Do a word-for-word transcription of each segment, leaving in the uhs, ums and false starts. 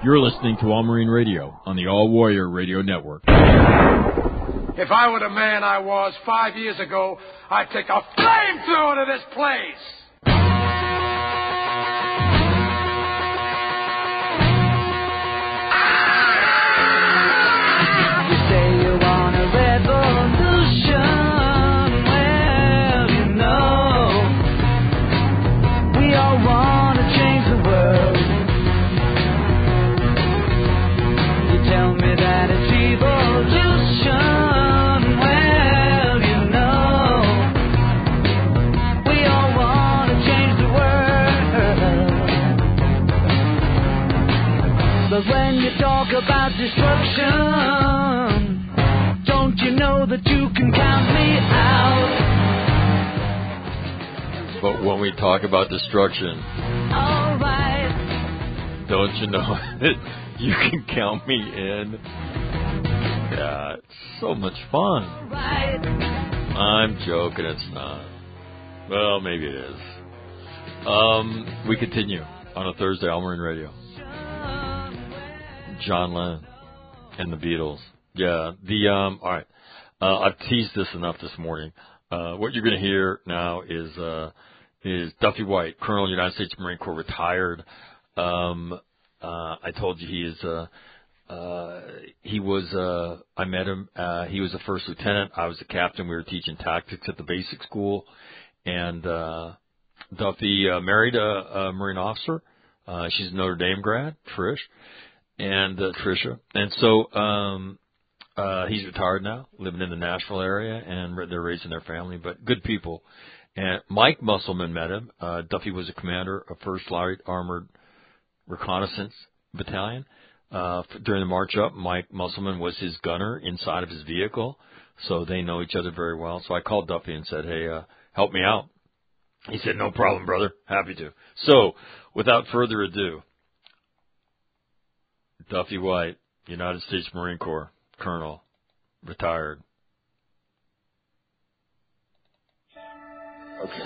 You're listening to All Marine Radio on the All Warrior Radio Network. If I were the man I was five years ago, I'd take a flamethrower to this place. You say you want a revolution. Well, you know, we all want to change the world. You tell me that it's evolution. Well, you know, we all want to change the world. But when you talk about destruction, don't you know that you can count me out? But when we talk about destruction, All right. don't you know that you can count me in? Yeah, it's so much fun. All right. I'm joking, it's not. Well, maybe it is. Um, we continue on a Thursday, All Marine Radio. John Lennon and the Beatles. Yeah, the, um, all right. Uh, I've teased this enough this morning. Uh, what you're going to hear now is, uh, is Duffy White, Colonel, United States Marine Corps, retired. Um, uh, I told you he is, uh, uh, he was, uh, I met him, uh, he was a first lieutenant. I was a captain. We were teaching tactics at the basic school. And, uh, Duffy, uh, married a, a Marine officer. Uh, she's a Notre Dame grad, Trish. And, uh, Tricia. And so, um, uh, he's retired now, living in the Nashville area, and they're raising their family, but good people. And Mike Musselman met him. Uh, Duffy was a commander of first Light Armored Reconnaissance Battalion. Uh, during the march up, Mike Musselman was his gunner inside of his vehicle, so they know each other very well. So I called Duffy and said, hey, uh, help me out. He said, no problem, brother. Happy to. So, without further ado, Duffy White, United States Marine Corps, Colonel, retired. Okay.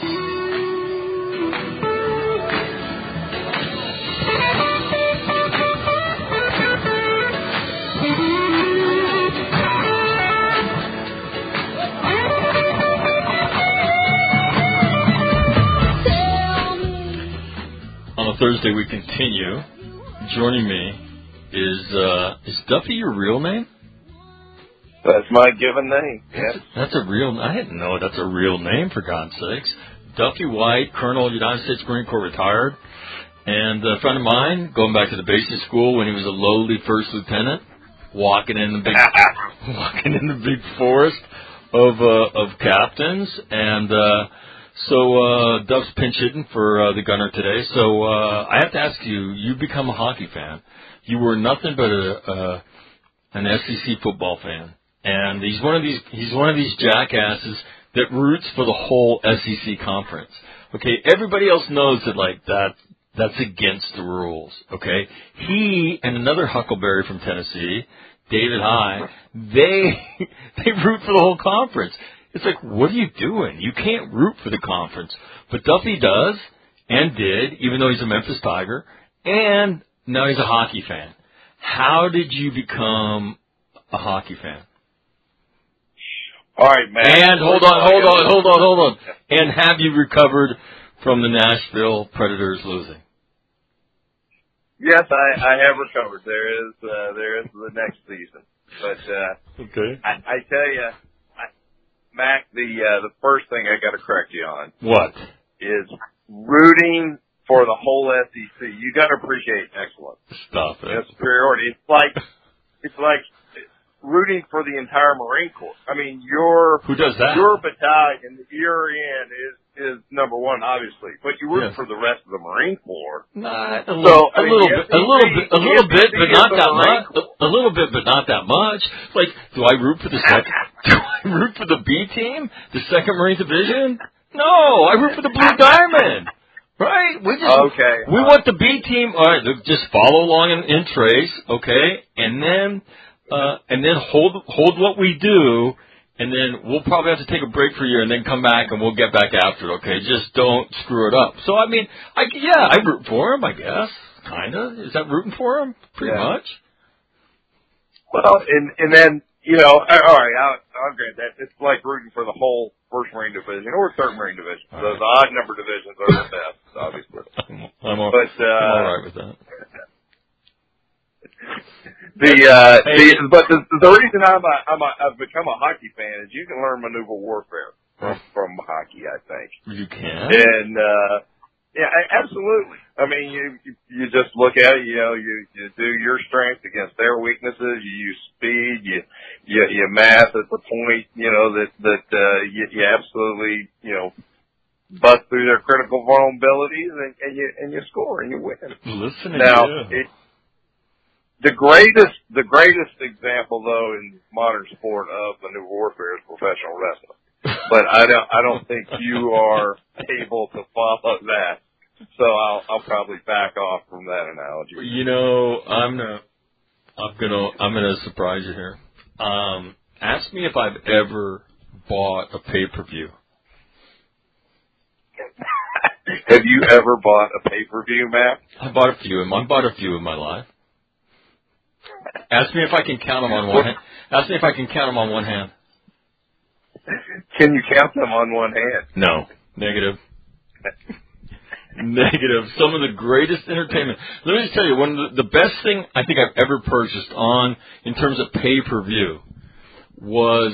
On a Thursday, we continue. Joining me is uh, is Duffy your real name? That's my given name. That's, that's a real. I didn't know that's a real name, for God's sakes. Duffy White, Colonel, United States Marine Corps, retired, and a friend of mine, going back to the basic school when he was a lowly first lieutenant, walking in the big, walking in the big forest of uh, of captains, and uh, so uh, Duff's pinch hitting for uh, the gunner today. So uh, I have to ask you: you become a hockey fan. You were nothing but a uh, an S E C football fan. And he's one of these he's one of these jackasses that roots for the whole S E C conference. Okay, everybody else knows that like that that's against the rules. Okay, he and another Huckleberry from Tennessee, David High, they they root for the whole conference. It's like, what are you doing? You can't root for the conference, but Duffy does and did, even though he's a Memphis Tiger, and now he's a hockey fan. How did you become a hockey fan? All right, man. And hold on, hold on, hold on, hold on. And have you recovered from the Nashville Predators losing? Yes, I, I have recovered. There is uh, there is the next season, but uh, okay. I, I tell you, I, Mac, the uh, the first thing I got to correct you on what is rooting for the whole S E C. You got to appreciate excellence. Stop it. You know, superiority. It's like it's like. rooting for the entire Marine Corps. I mean, your who does that? Your battalion that you're in is is number one, obviously, but you root yes. for the rest of the Marine Corps. Not a so, little, I a mean, little bit, a little bit, a little bit, but not that much. A little bit, but not that much. Like, do I root for the second? Do I root for the B team, the Second Marine Division? No, I root for the Blue Diamond. Right? We just okay. We want the B team. All right, just follow along in, in trace, okay, and then. Uh, and then hold hold what we do and then we'll probably have to take a break for a year and then come back and we'll get back after it, okay? Just don't screw it up. So, I mean, I, yeah, I root for him, I guess. Kind of. Is that rooting for him? Pretty yeah. much. Well, and and then, you know, all right, I'll, I'll grant that. It's like rooting for the whole First Marine Division or Third Marine Division. All right. The odd number divisions are the best, obviously. I'm, I'm, all, but, uh, I'm all right with that. The, uh, the, but the, the reason I'm a, I'm a, I've become a hockey fan is you can learn maneuver warfare from, from hockey, I think. You can? And, uh, yeah, absolutely. I mean, you, you, you just look at it, you know, you, you do your strength against their weaknesses, you use speed, you, you, you math at the point, you know, that, that, uh, you, you absolutely, you know, bust through their critical vulnerabilities and, and you, and you score and you win. Listen now, to you. it, The greatest, the greatest example though in modern sport of maneuver warfare is professional wrestling. But I don't, I don't think you are able to follow that. So I'll, I'll probably back off from that analogy. You know, I'm gonna, I'm gonna, I'm gonna surprise you here. Um, ask me if I've ever bought a pay-per-view. Have you ever bought a pay-per-view, Matt? I bought a few. In my, I bought a few in my life. Ask me if I can count them on one hand. Ask me if I can count them on one hand. Can you count them on one hand? No. Negative. Negative. Some of the greatest entertainment. Let me just tell you, one of the, the best thing I think I've ever purchased on, in terms of pay-per-view, was,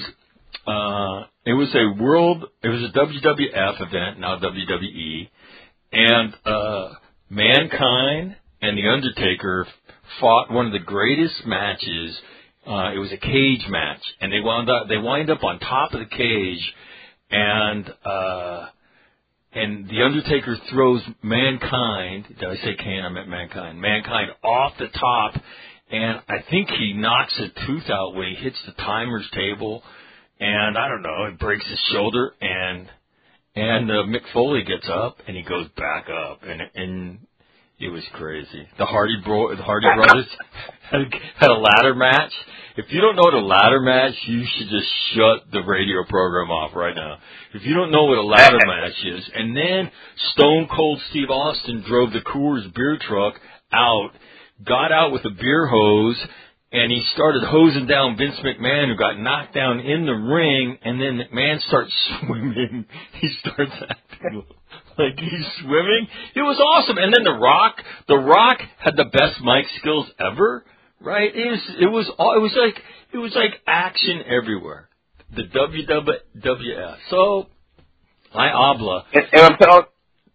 uh, it was a world, it was a W W F event, now W W E, and, uh, Mankind and The Undertaker fought one of the greatest matches. Uh, it was a cage match, and they wound up they wind up on top of the cage, and uh, and the Undertaker throws Mankind. Did I say Kane? I meant Mankind. Mankind off the top, and I think he knocks a tooth out when he hits the timer's table, and I don't know, it breaks his shoulder, and and uh, Mick Foley gets up and he goes back up, and and. It was crazy. The Hardy bro, the Hardy Brothers had, had a ladder match. If you don't know what a ladder match, you should just shut the radio program off right now. If you don't know what a ladder match is, and then Stone Cold Steve Austin drove the Coors beer truck out, got out with a beer hose, and he started hosing down Vince McMahon, who got knocked down in the ring, and then McMahon starts swimming. He starts acting like he's swimming. It was awesome. And then The Rock, The Rock had the best mic skills ever, right? It was, it was, it was like, it was like action everywhere. The W W F. So, I habla. And, and I'm telling,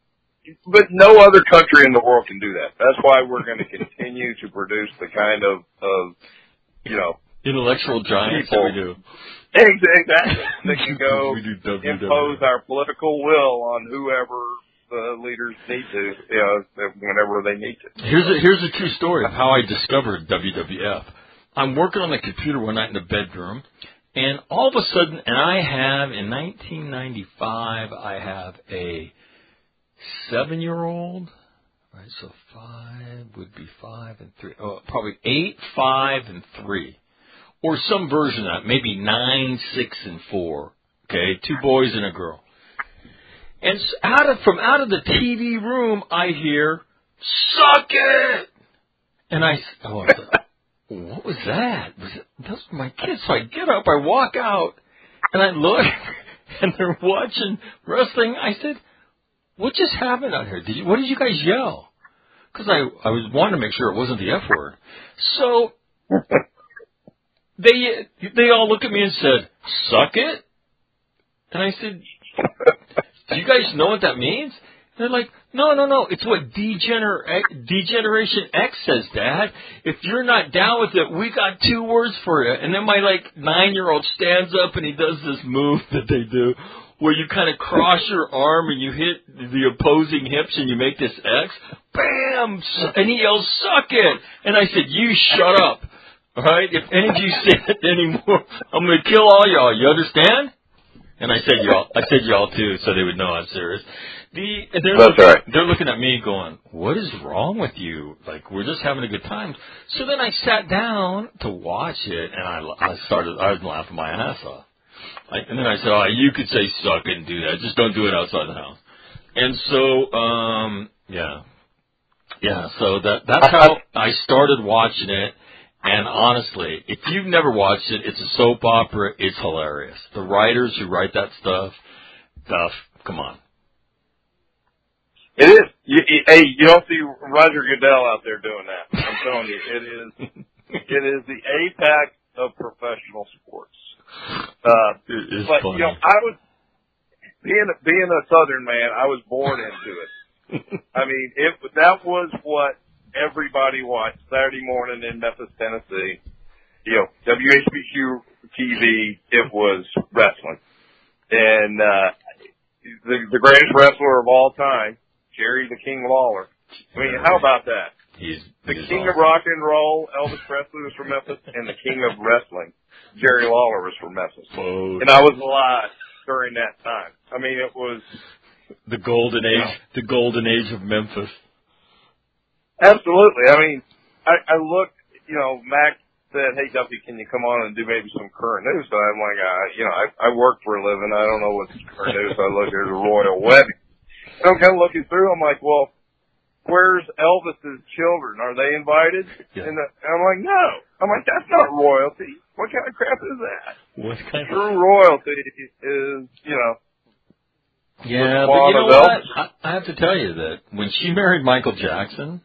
but no other country in the world can do that. That's why we're going to continue to produce the kind of, of, you know, intellectual giants people. that we do. Exactly. They can go we do W W F. impose our political will on whoever the leaders need to, you know, whenever they need to. Here's a, here's a true story of how I discovered W W F. I'm working on the computer one night in the bedroom, and all of a sudden, and I have, in nineteen ninety-five, I have a seven-year-old, right, so five would be five and three, oh, probably eight, five, and three. Or some version of that, maybe nine, six, and four. Okay, two boys and a girl. And out of from out of the T V room, I hear, "Suck it!" And I, oh, I thought, what was that? Was it, those were my kids. So I get up, I walk out, and I look, and they're watching wrestling. I said, "What just happened out here? Did you, what did you guys yell?" Because I I was wanting to make sure it wasn't the F word. So. They they all looked at me and said, "Suck it?" And I said, "Do you guys know what that means?" And they're like, "No, no, no. It's what Degener- Degeneration X says, Dad. If you're not down with it, we got two words for it." And then my like nine-year-old stands up and he does this move that they do, where you kind of cross your arm and you hit the opposing hips and you make this X. Bam! And he yells, "Suck it!" And I said, "You shut up. All right, if any of you say it anymore, I'm going to kill all y'all. You understand?" And I said y'all. I said y'all too, so they would know I'm serious. The they're That's looking, right. They're looking at me, going, "What is wrong with you? Like, we're just having a good time." So then I sat down to watch it, and I, I started. I was laughing my ass off. I, and then I said, oh, you could say suck and do that. Just don't do it outside the house. And so, um, yeah. Yeah, so that that's how I started watching it. And honestly, if you've never watched it, it's a soap opera. It's hilarious. The writers who write that stuff, stuff, come on. It is. You, you, hey, you don't see Roger Goodell out there doing that. I'm telling you, it is. It is the apex of professional sports. Uh, it is but funny. you know, I was being being a Southern man. I was born into it. I mean, it that was what everybody watched Saturday morning in Memphis, Tennessee. You know, W H B Q T V. It was wrestling, and uh, the the greatest wrestler of all time, Jerry the King Lawler. I mean, how about that? He's, the he's king awesome. of rock and roll, Elvis Presley was from Memphis, and the king of wrestling, Jerry Lawler, was from Memphis. Oh. And I was alive during that time. I mean, it was the golden age, you know, the golden age of Memphis. Absolutely. I mean, I, I looked, you know, Mac said, hey, Duffy, can you come on and do maybe some current news? So I'm like, uh, you know, I, I work for a living. I don't know what's current news. So I look, there's a royal wedding. And I'm kind of looking through. I'm like, well, where's Elvis's children? Are they invited? Yeah. And, the, and I'm like, no. I'm like, that's not royalty. What kind of crap is that? What kind of True royalty is, you know. Yeah, but you know what? I, I have to tell you that when she married Michael Jackson,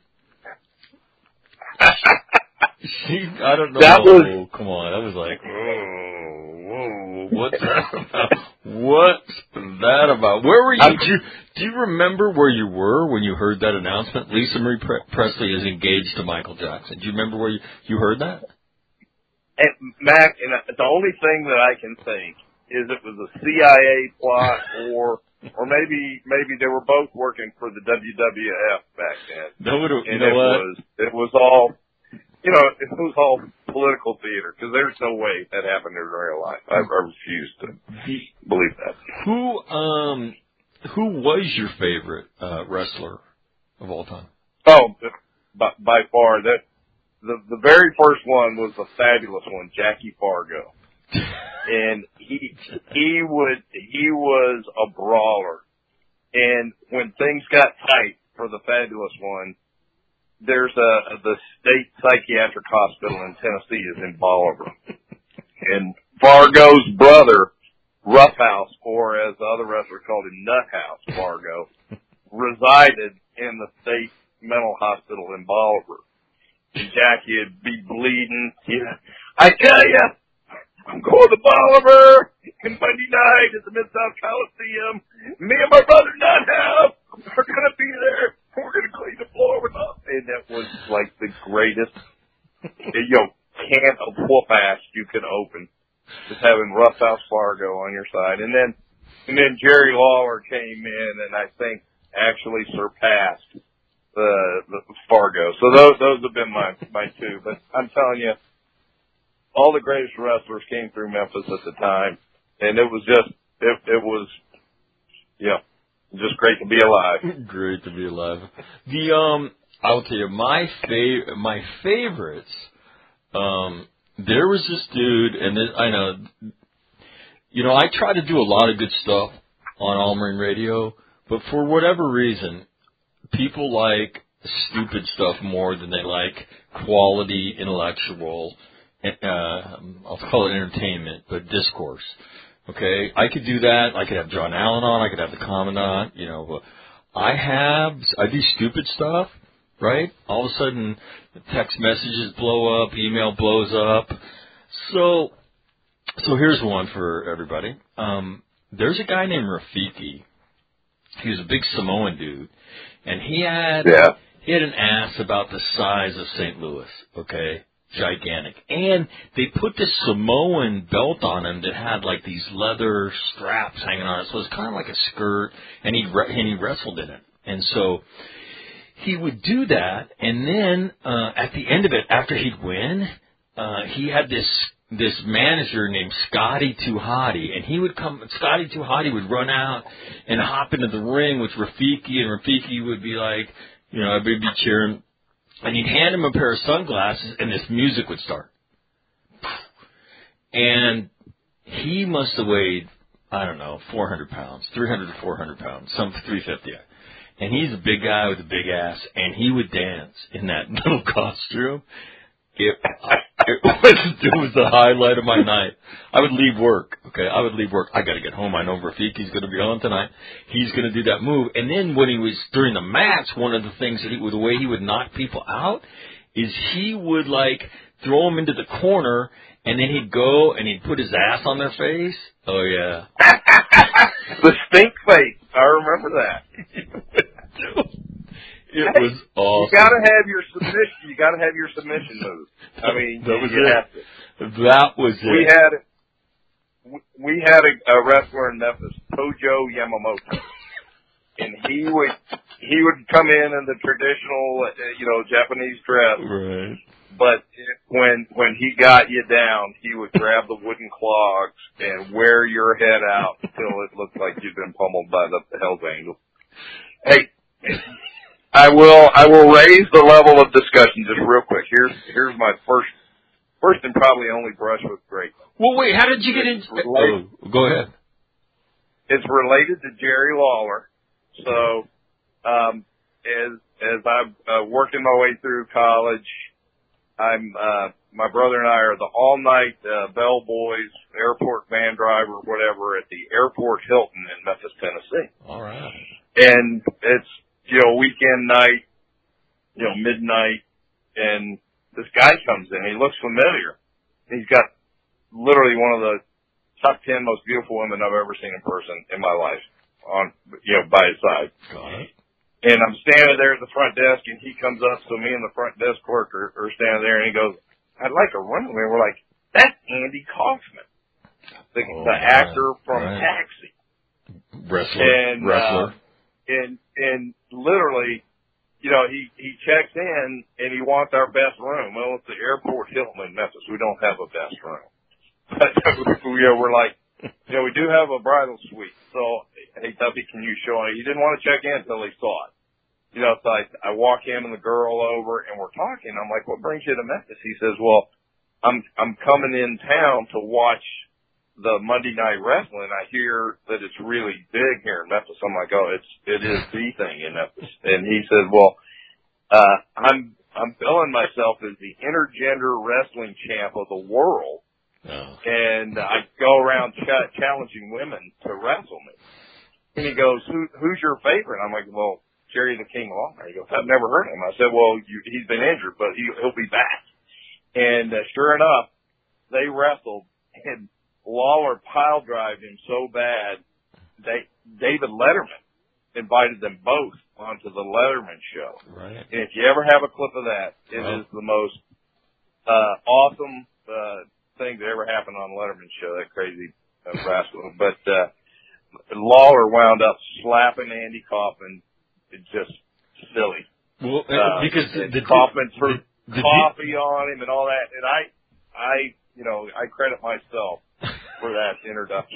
she, I don't know. That was, come on. I was like, whoa, whoa, what's that about? What's that about? Where were you? Do, you? do you remember where you were when you heard that announcement? Lisa Marie Pre- Presley is engaged to Michael Jackson. Do you remember where you, you heard that? And Mac, and the only thing that I can think is it was a C I A plot, or or maybe maybe they were both working for the W W F back then. No, you and know it what? was it was all, you know, it was all political theater, because there's no way that happened in real life. I, I refuse to believe that. Who um who was your favorite uh, wrestler of all time? Oh, by, by far that the the very first one was the fabulous one, Jackie Fargo, and he he would he was a brawler, and when things got tight for the fabulous one, there's a the state psychiatric hospital in Tennessee is in Bolivar, and Fargo's brother, Roughhouse, or as the other wrestler called him, Nuthouse Fargo, resided in the state mental hospital in Bolivar. And Jackie would be bleeding. Yeah, I tell you, I'm going to Bolivar on Monday night at the Mid-South Coliseum. Me and my brother Nuthouse are going to be there. We're going to clean the floor with us. And that was like the greatest, you know, can of whoop ass you could open. Just having Roughhouse Fargo on your side. And then, and then Jerry Lawler came in and I think actually surpassed the, the Fargo. So those, those have been my, my two. But I'm telling you, all the greatest wrestlers came through Memphis at the time. And it was just, it, it was, yeah. Just great to be alive. Great to be alive. The um, I'll tell you my fav- my favorites. Um, there was this dude, and this, I know, you know, I try to do a lot of good stuff on All Marine Radio, but for whatever reason, people like stupid stuff more than they like quality intellectual. Uh, I'll call it entertainment, but discourse. Okay, I could do that. I could have John Allen on. I could have the Commandant. You know, I have. I do stupid stuff, right? All of a sudden, text messages blow up, email blows up. So, so here's one for everybody. Um, there's a guy named Rafiki. He was a big Samoan dude, and he had yeah. he had an ass about the size of Saint Louis. Okay. Gigantic. And they put this Samoan belt on him that had like these leather straps hanging on it. So it was kind of like a skirt, and he re- and he wrestled in it. And so he would do that, and then uh, at the end of it, after he'd win, uh, he had this this manager named Scotty Tuhati, and he would come. Scotty Tuhati would run out and hop into the ring with Rafiki, and Rafiki would be like, you know, I'd be cheering. And he'd hand him a pair of sunglasses, and this music would start. And he must have weighed, I don't know, four hundred pounds, three hundred to four hundred pounds, some three fifty. And he's a big guy with a big ass, and he would dance in that little costume. It, it, was, it was the highlight of my night. I would leave work, okay? I would leave work. I got to get home. I know Rafiki's going to be on tonight. He's going to do that move. And then when he was during the match, one of the things that he, the way he would knock people out is he would, like, throw them into the corner, and then he'd go and he'd put his ass on their face. Oh, yeah. The stink face. I remember that. It hey, was awesome. You gotta have your submission. You gotta have your submission moves. I mean, that was you it. have to. That was it. We had we had a, a wrestler in Memphis, Tojo Yamamoto, and he would he would come in in the traditional, you know, Japanese dress. Right. But when when he got you down, he would grab the wooden clogs and wear your head out until it looked like you'd been pummeled by the Hell's Angel. Hey. I will. I will raise the level of discussion just real quick. Here's here's my first, first and probably only brush with Great. Well, wait. How did you get into? Oh, go ahead. It's related to Jerry Lawler. So, um, as as I'm uh, working my way through college, I'm uh, my brother and I are the all night uh, bellboys, airport van driver, whatever, at the Airport Hilton in Memphis, Tennessee. All right. And it's. You know, weekend night, you know, midnight, and this guy comes in. He looks familiar. He's got literally one of the top ten most beautiful women I've ever seen in person in my life on, you know, by his side. Got it. And I'm standing there at the front desk, and he comes up, so me and the front desk clerk are, are standing there, and he goes, I'd like a run. And we're like, that's Andy Kaufman, the, oh, the actor right. from Right. Taxi. Wrestler. And, Wrestler. Uh, and, and literally, you know, he, he checks in and he wants our best room. Well, it's the Airport Hilton in Memphis. We don't have a best room. But, you know, we're like, you know, we do have a bridal suite. So, hey, Duffy, can you show me? He didn't want to check in until he saw it. You know, so I, I walk him and the girl over and we're talking. I'm like, what brings you to Memphis? He says, well, I'm, I'm coming in town to watch the Monday Night Wrestling. I hear that it's really big here in Memphis. I'm like, oh, it's, it is the thing in Memphis. And he said, well, uh, I'm, I'm billing myself as the intergender wrestling champ of the world. Oh. And I go around ch- challenging women to wrestle me. And he goes, Who, who's your favorite? I'm like, well, Jerry the King Lawler. He goes, I've never heard of him. I said, well, you, he's been injured, but he, he'll be back. And uh, sure enough, they wrestled, and Lawler pile drived him so bad, they, David Letterman invited them both onto the Letterman show. Right. And if you ever have a clip of that, it wow. is the most uh, awesome uh, thing that ever happened on Letterman's show, that crazy uh, rascal. But uh, Lawler wound up slapping Andy Kaufman. It's just silly. Well, uh, because the, the Kaufman threw the, the, coffee the, on him and all that. And I, I, you know, I credit myself for that introduction.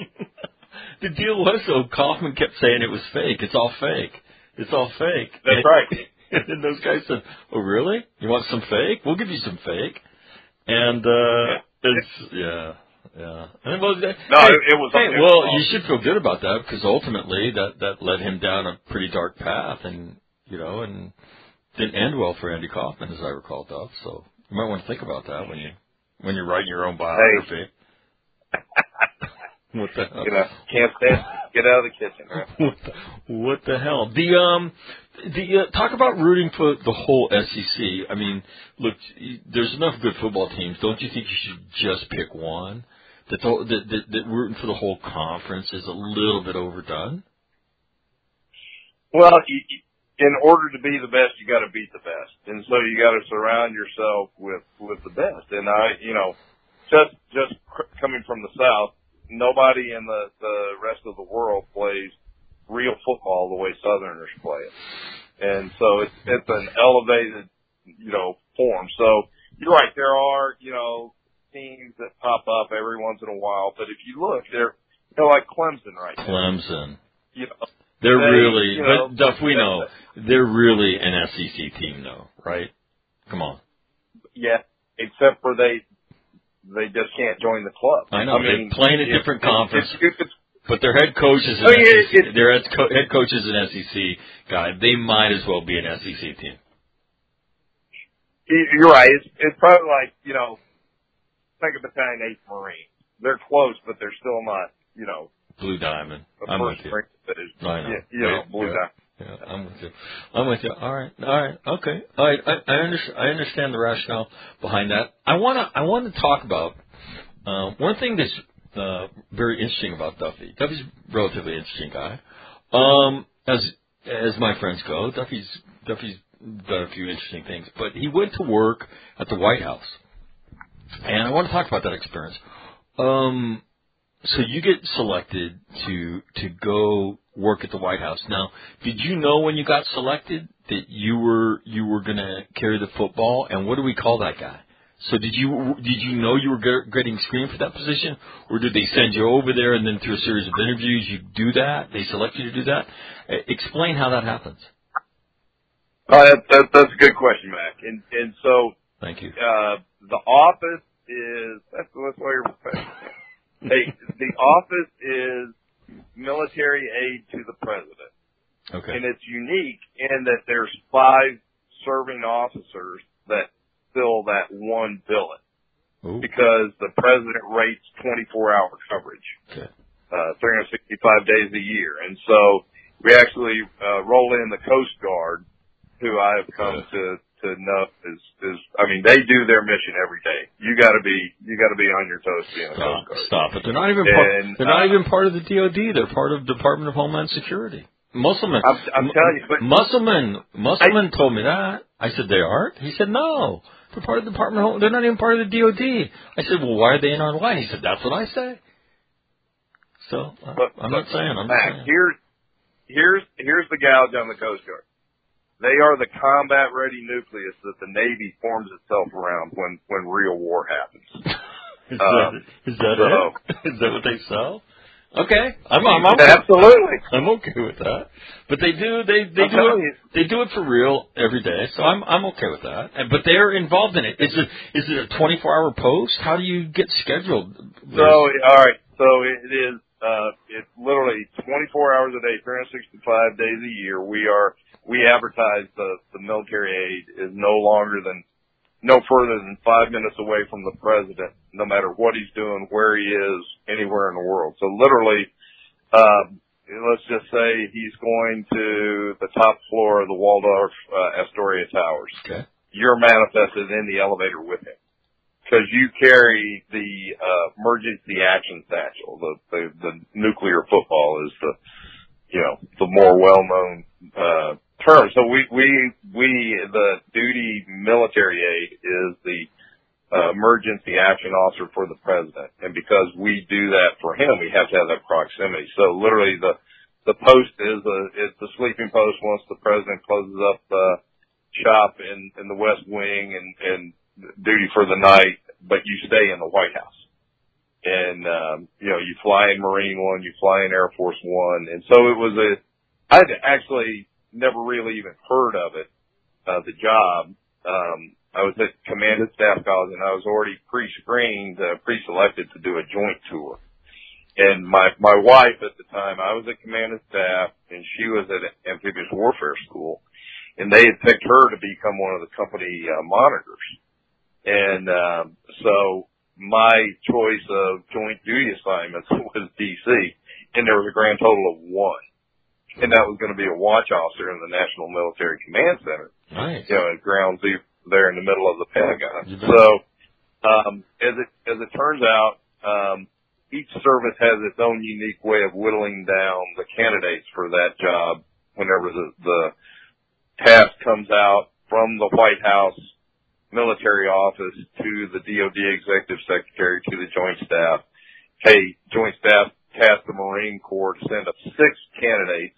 The deal was, though, Kaufman kept saying it was fake. It's all fake. It's all fake. That's and, right. And then those guys said, oh, really? You want some fake? We'll give you some fake. And, uh, yeah. it's, yeah, yeah. And it was, no, hey, it, it was, hey, it well, was you should feel good about that because ultimately that, that led him down a pretty dark path and, you know, and didn't end well for Andy Kaufman, as I recall, Duff. So you might want to think about that when you, when you're writing your own biography. Hey. What the hell? You know, can't stand. Get out of the kitchen. Right? what, the, what the hell? The um, the uh, talk about rooting for the whole S E C. I mean, look, there's enough good football teams. Don't you think you should just pick one? That the, that, that, that rooting for the whole conference is a little bit overdone. Well, you, in order to be the best, you got to beat the best, and so you got to surround yourself with with the best. And I, you know, just just coming from the South. Nobody in the, the rest of the world plays real football the way Southerners play it. And so it's, it's an elevated, you know, form. So you're right. There are, you know, teams that pop up every once in a while. But if you look, they're, they're like Clemson right now. Clemson. You know, they're they, really, you know, but Duff, we know, they're really an S E C team though, right? Come on. Yeah. Except for they, they just can't join the club. I know. I mean, they're playing a it, different it, conference. It, it, it's, but their head coach is an I mean, S E C. it, it, their head, co- head coach is an S E C guy. They might as well be an S E C team. You're right. It's, it's probably like, you know, think of Battalion eighth Marine. They're close, but they're still not, you know. Blue Diamond. The I'm first with you. ring that is, I know. You, you know, yeah, Blue yeah, Diamond. Yeah, I'm with you. I'm with you. All right. All right. Okay. All right. I, I, under, I understand the rationale behind that. I want to I want to talk about uh, one thing that's uh, very interesting about Duffy. Duffy's a relatively interesting guy. Um, as as my friends go, Duffy's Duffy's done a few interesting things. But he went to work at the White House. And I want to talk about that experience. Um, so you get selected to to go work at the White House. Now, did you know when you got selected that you were you were going to carry the football? And what do we call that guy? So did you did you know you were getting screened for that position, or did they send you over there and then through a series of interviews you do that? They select you to do that. Uh, explain how that happens. Uh, that, that, that's a good question, Mac. And and so thank you. Uh, the office is that's that's why you're professional. Hey, the office is military aid to the president. Okay. And it's unique in that there's five serving officers that fill that one billet. Ooh. Because the president rates twenty-four hour coverage. Okay. Uh, three hundred sixty-five days a year. And so we actually, uh, roll in the Coast Guard, who I have come yeah. to, to know is, is, I mean, they do their mission every day. You gotta be, you gotta be on your toes being a Coast Guard. Stop it. They're not even part, and, they're not uh, even part of the D O D. They're part of Department of Homeland Security. Musselman. I'm, I'm telling you, but Musselman, Musselman told me that. I said, they aren't? He said, no. They're part of the Department of Home, they're not even part of the D O D. I said, well, why are they in our line? He said, that's what I say. So, uh, but, I'm but, not saying, I'm Mac, not saying. here's, here's, here's the gouge on the Coast Guard. They are the combat-ready nucleus that the Navy forms itself around when, when real war happens. Is um, that, is that so, it? Is that what they sell? Okay, I'm, I'm, I'm absolutely. I'm okay with that. But they do they they I'm do telling it you. they do it for real every day. So I'm I'm okay with that. And, but they're involved in it. Is it is it a twenty-four hour post? How do you get scheduled? So all right, so it is uh it's literally twenty-four hours a day, three hundred sixty-five days a year. We are we advertise the the military aid is no longer than no further than five minutes away from the president, no matter what he's doing, where he is, anywhere in the world. So literally, um, let's just say he's going to the top floor of the Waldorf uh, Astoria Towers. Okay. You're manifested in the elevator with him because you carry the uh, emergency action satchel. The, the the nuclear football is the you know the more well known uh, term. So we, we, we, the duty military aid is the uh, emergency action officer for the president. And because we do that for him, we have to have that proximity. So literally the, the post is a, it's the sleeping post once the president closes up the shop in, in the West Wing and, and duty for the night, but you stay in the White House. And, um, you know, you fly in Marine One, you fly in Air Force One. And so it was a, I had actually never really even heard of it, uh, the job. Um, I was at Command and Staff College and I was already pre-screened, uh, pre-selected to do a joint tour. And my, my wife at the time, I was at Command and Staff and she was at Amphibious Warfare School and they had picked her to become one of the company, uh, monitors. And, um, so my choice of joint duty assignments was D C and there was a grand total of one. And that was going to be a watch officer in the National Military Command Center. Nice. You know, at Ground Zero there in the middle of the Pentagon. So, um, as it, as it turns out, um, each service has its own unique way of whittling down the candidates for that job whenever the, the task comes out from the White House military office to the D O D executive secretary to the Joint Staff. Hey, Joint Staff tasked the Marine Corps to send up six candidates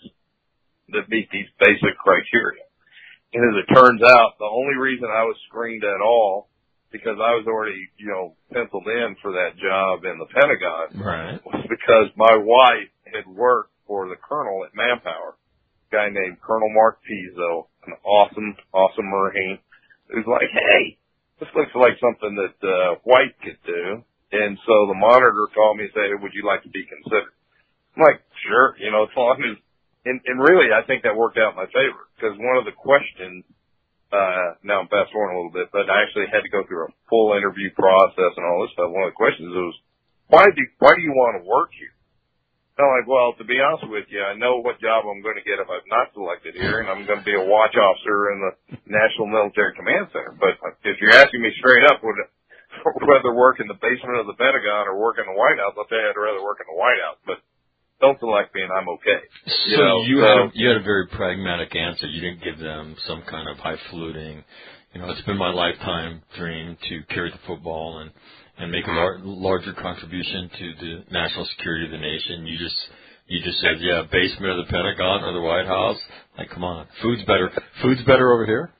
that meet these basic criteria. And as it turns out, the only reason I was screened at all, because I was already, you know, penciled in for that job in the Pentagon, right, was because my wife had worked for the colonel at Manpower, a guy named Colonel Mark Pizzo, an awesome, awesome Marine, who's like, hey, this looks like something that uh, White could do. And so the monitor called me and said, would you like to be considered? I'm like, sure, you know, as long as, and, and really I think that worked out in my favor, because one of the questions, uh, now I'm fast forwarding a little bit, but I actually had to go through a full interview process and all this stuff. One of the questions was, why do, why do you want to work here? And I'm like, well, to be honest with you, I know what job I'm going to get if I'm not selected here, and I'm going to be a watch officer in the National Military Command Center. But if you're asking me straight up, would whether work in the basement of the Pentagon or work in the White House, I'll tell you I'd rather work in the White House. But don't select me and I'm okay. You so know, you, so, had a, you had a very pragmatic answer. You didn't give them some kind of highfalutin, you know, it's been my lifetime dream to carry the football and, and make a lar- larger contribution to the national security of the nation. You just you just said, yeah, basement of the Pentagon or the White House. Like, come on, food's better. Food's better over here.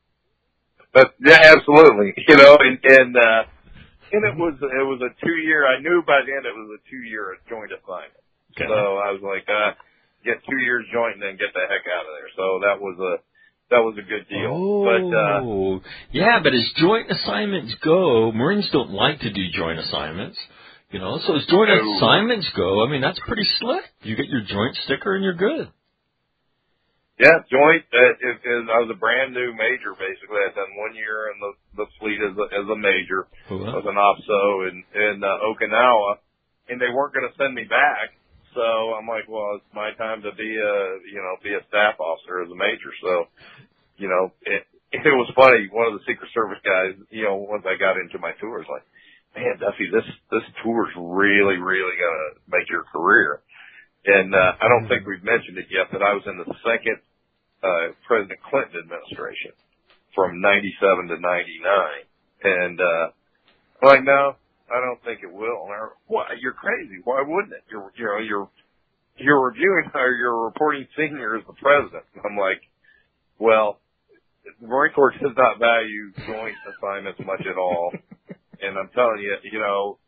But yeah, absolutely. You know, and and uh, and it was it was a two year. I knew by the end it was a two year joint assignment. Okay. So I was like, uh, get two years joint and then get the heck out of there. So that was a that was a good deal. Oh, but uh, yeah, but as joint assignments go, Marines don't like to do joint assignments. You know, so as joint no. assignments go, I mean, that's pretty slick. You get your joint sticker and you're good. Yeah, joint. Uh, is, is, I was a brand new major, basically. I'd done one year in the, the fleet as a, as a major. Oh, wow. I was an O P S O in, in uh, Okinawa, and they weren't going to send me back. So I'm like, well, it's my time to be a, you know, be a staff officer as a major. So, you know, it, it was funny. One of the Secret Service guys, you know, once I got into my tour, was like, man, Duffy, this, this tour's really, really going to make your career. And, uh, I don't think we've mentioned it yet, but I was in the second Uh, President Clinton administration from ninety-seven to ninety-nine. And, uh, I'm like, no, I don't think it will. And they're, what? You're crazy. Why wouldn't it? You're, you know, you're, you're reviewing or you're reporting senior as the president. And I'm like, well, the Marine Corps does not value joint assignments much at all. And I'm telling you, you know,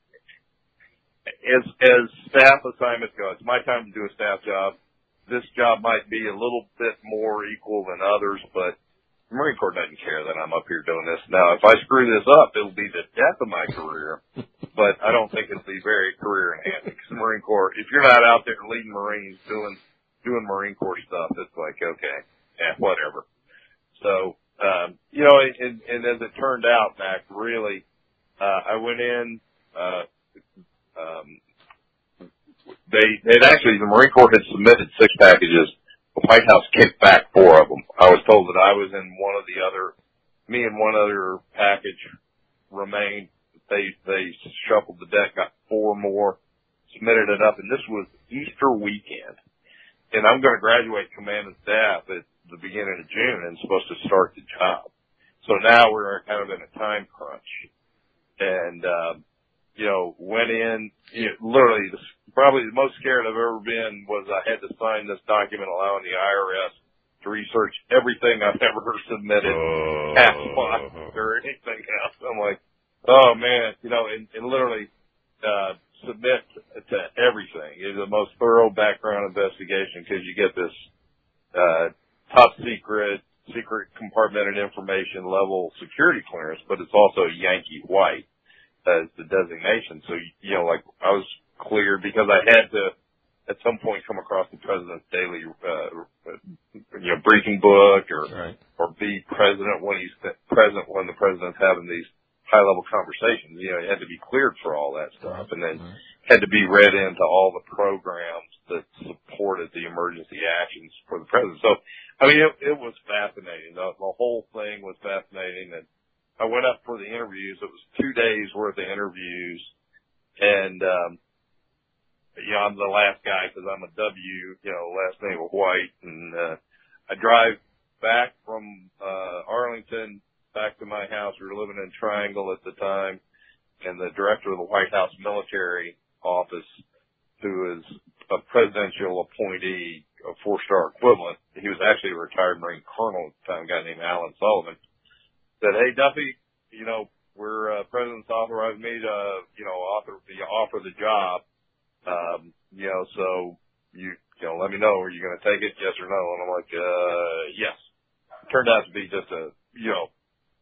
as, as staff assignments go, it's my time to do a staff job. This job might be a little bit more equal than others, but the Marine Corps doesn't care that I'm up here doing this. Now, if I screw this up, it'll be the death of my career, but I don't think it'll be very career enhancing. Because the Marine Corps, if you're not out there leading Marines doing doing Marine Corps stuff, it's like, okay, yeah, whatever. So, um, you know, and, and as it turned out, Mac, really, uh, I went in, uh, um, They, they'd actually, the Marine Corps had submitted six packages. The White House kicked back four of them. I was told that I was in one of the other, me and one other package remained. They, they shuffled the deck, got four more, submitted it up, and this was Easter weekend. And I'm going to graduate command and staff at the beginning of June and supposed to start the job. So now we're kind of in a time crunch. And, um, you know, went in, you know, literally, the, probably the most scared I've ever been was I had to sign this document allowing the I R S to research everything I've ever submitted, oh. past or anything else. I'm like, oh man, you know, and, and literally, uh, submit to everything. It's the most thorough background investigation because you get this, uh, top secret, secret compartmented information level security clearance, but it's also Yankee White as the designation. So, you know, like I was cleared because I had to at some point come across the president's daily, uh, you know, briefing book or, right. or be president when he's present when the president's having these high level conversations. You know, he had to be cleared for all that stuff and then mm-hmm. had to be read into all the programs that supported the emergency actions for the president. So, I mean, it, it was fascinating. The, the whole thing was fascinating. And I went up for the interviews. It was two days worth of interviews. And, um, you know, I'm the last guy because I'm a W, you know, last name of White. And, uh, I drive back from, uh, Arlington back to my house. We were living in Triangle at the time. And the director of the White House military office, who is a presidential appointee, a four-star equivalent, he was actually a retired Marine colonel at the time, a guy named Alan Sullivan, said, hey, Duffy, you know, we're, uh, President's authorized me to, you know, offer, you offer the job. Um, you know, so you, you know, let me know, are you going to take it? Yes or no? And I'm like, uh, yes. It turned out to be just a, you know, a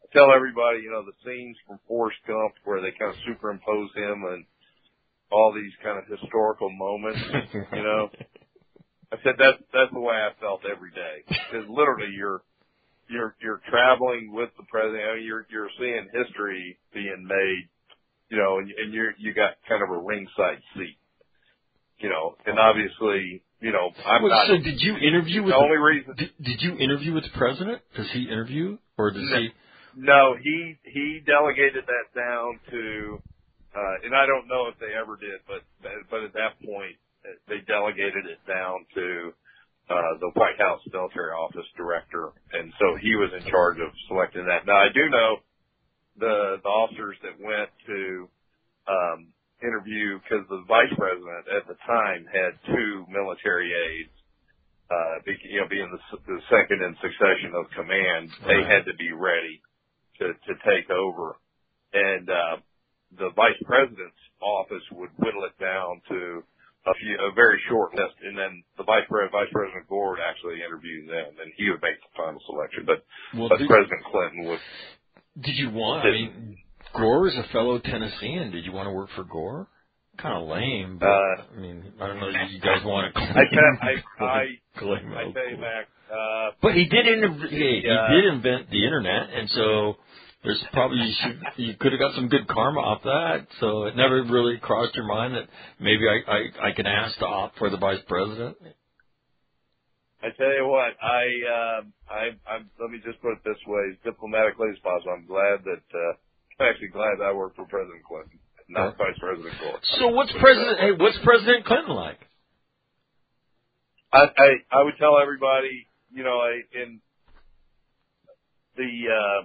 tell everybody, you know, the scenes from Forrest Gump where they kind of superimpose him and all these kind of historical moments, you know. I said that's that's the way I felt every day. Because literally, you're you're you're traveling with the president. I mean, you're you're seeing history being made, you know, and, and you're you got kind of a ringside seat, you know. And obviously, you know, I'm well, not. So did you interview with the only reason? Did, did you interview with the president? Does he interview, or does no, he? No, he he delegated that down to, uh, and I don't know if they ever did, but but at that point they delegated it down to uh, the White House Military Office Director, and so he was in charge of selecting that. Now I do know the the officers that went to um, interview, because the vice president at the time had two military aides. Uh, be, you know, being the, the second in succession of command, they Right. had to be ready to, to take over. And, uh, the vice president's office would whittle it down to a few, a very short list. And then the vice president, Vice President Gore would actually interview them, and he would make the final selection. But, Well, but did, President Clinton would. did you want, I mean, Gore is a fellow Tennessean. Did you want to work for Gore? Kind of lame, but, Uh, I mean, I don't know if you guys want to claim, I, I, I, claim I tell you, Mac, uh, But he did inv- he, Yeah. he did invent the internet, and so there's probably you should you could have got some good karma off that. So it never really crossed your mind that maybe I I, I can ask to opt for the vice president. I tell you what, I, uh, I, I'm, let me just put it this way, as diplomatically as possible. I'm glad that, uh, I'm actually glad I worked for President Clinton, not Vice President Gore. So what's President hey, what's President Clinton like? I, I, I would tell everybody, you know, I, in the, uh,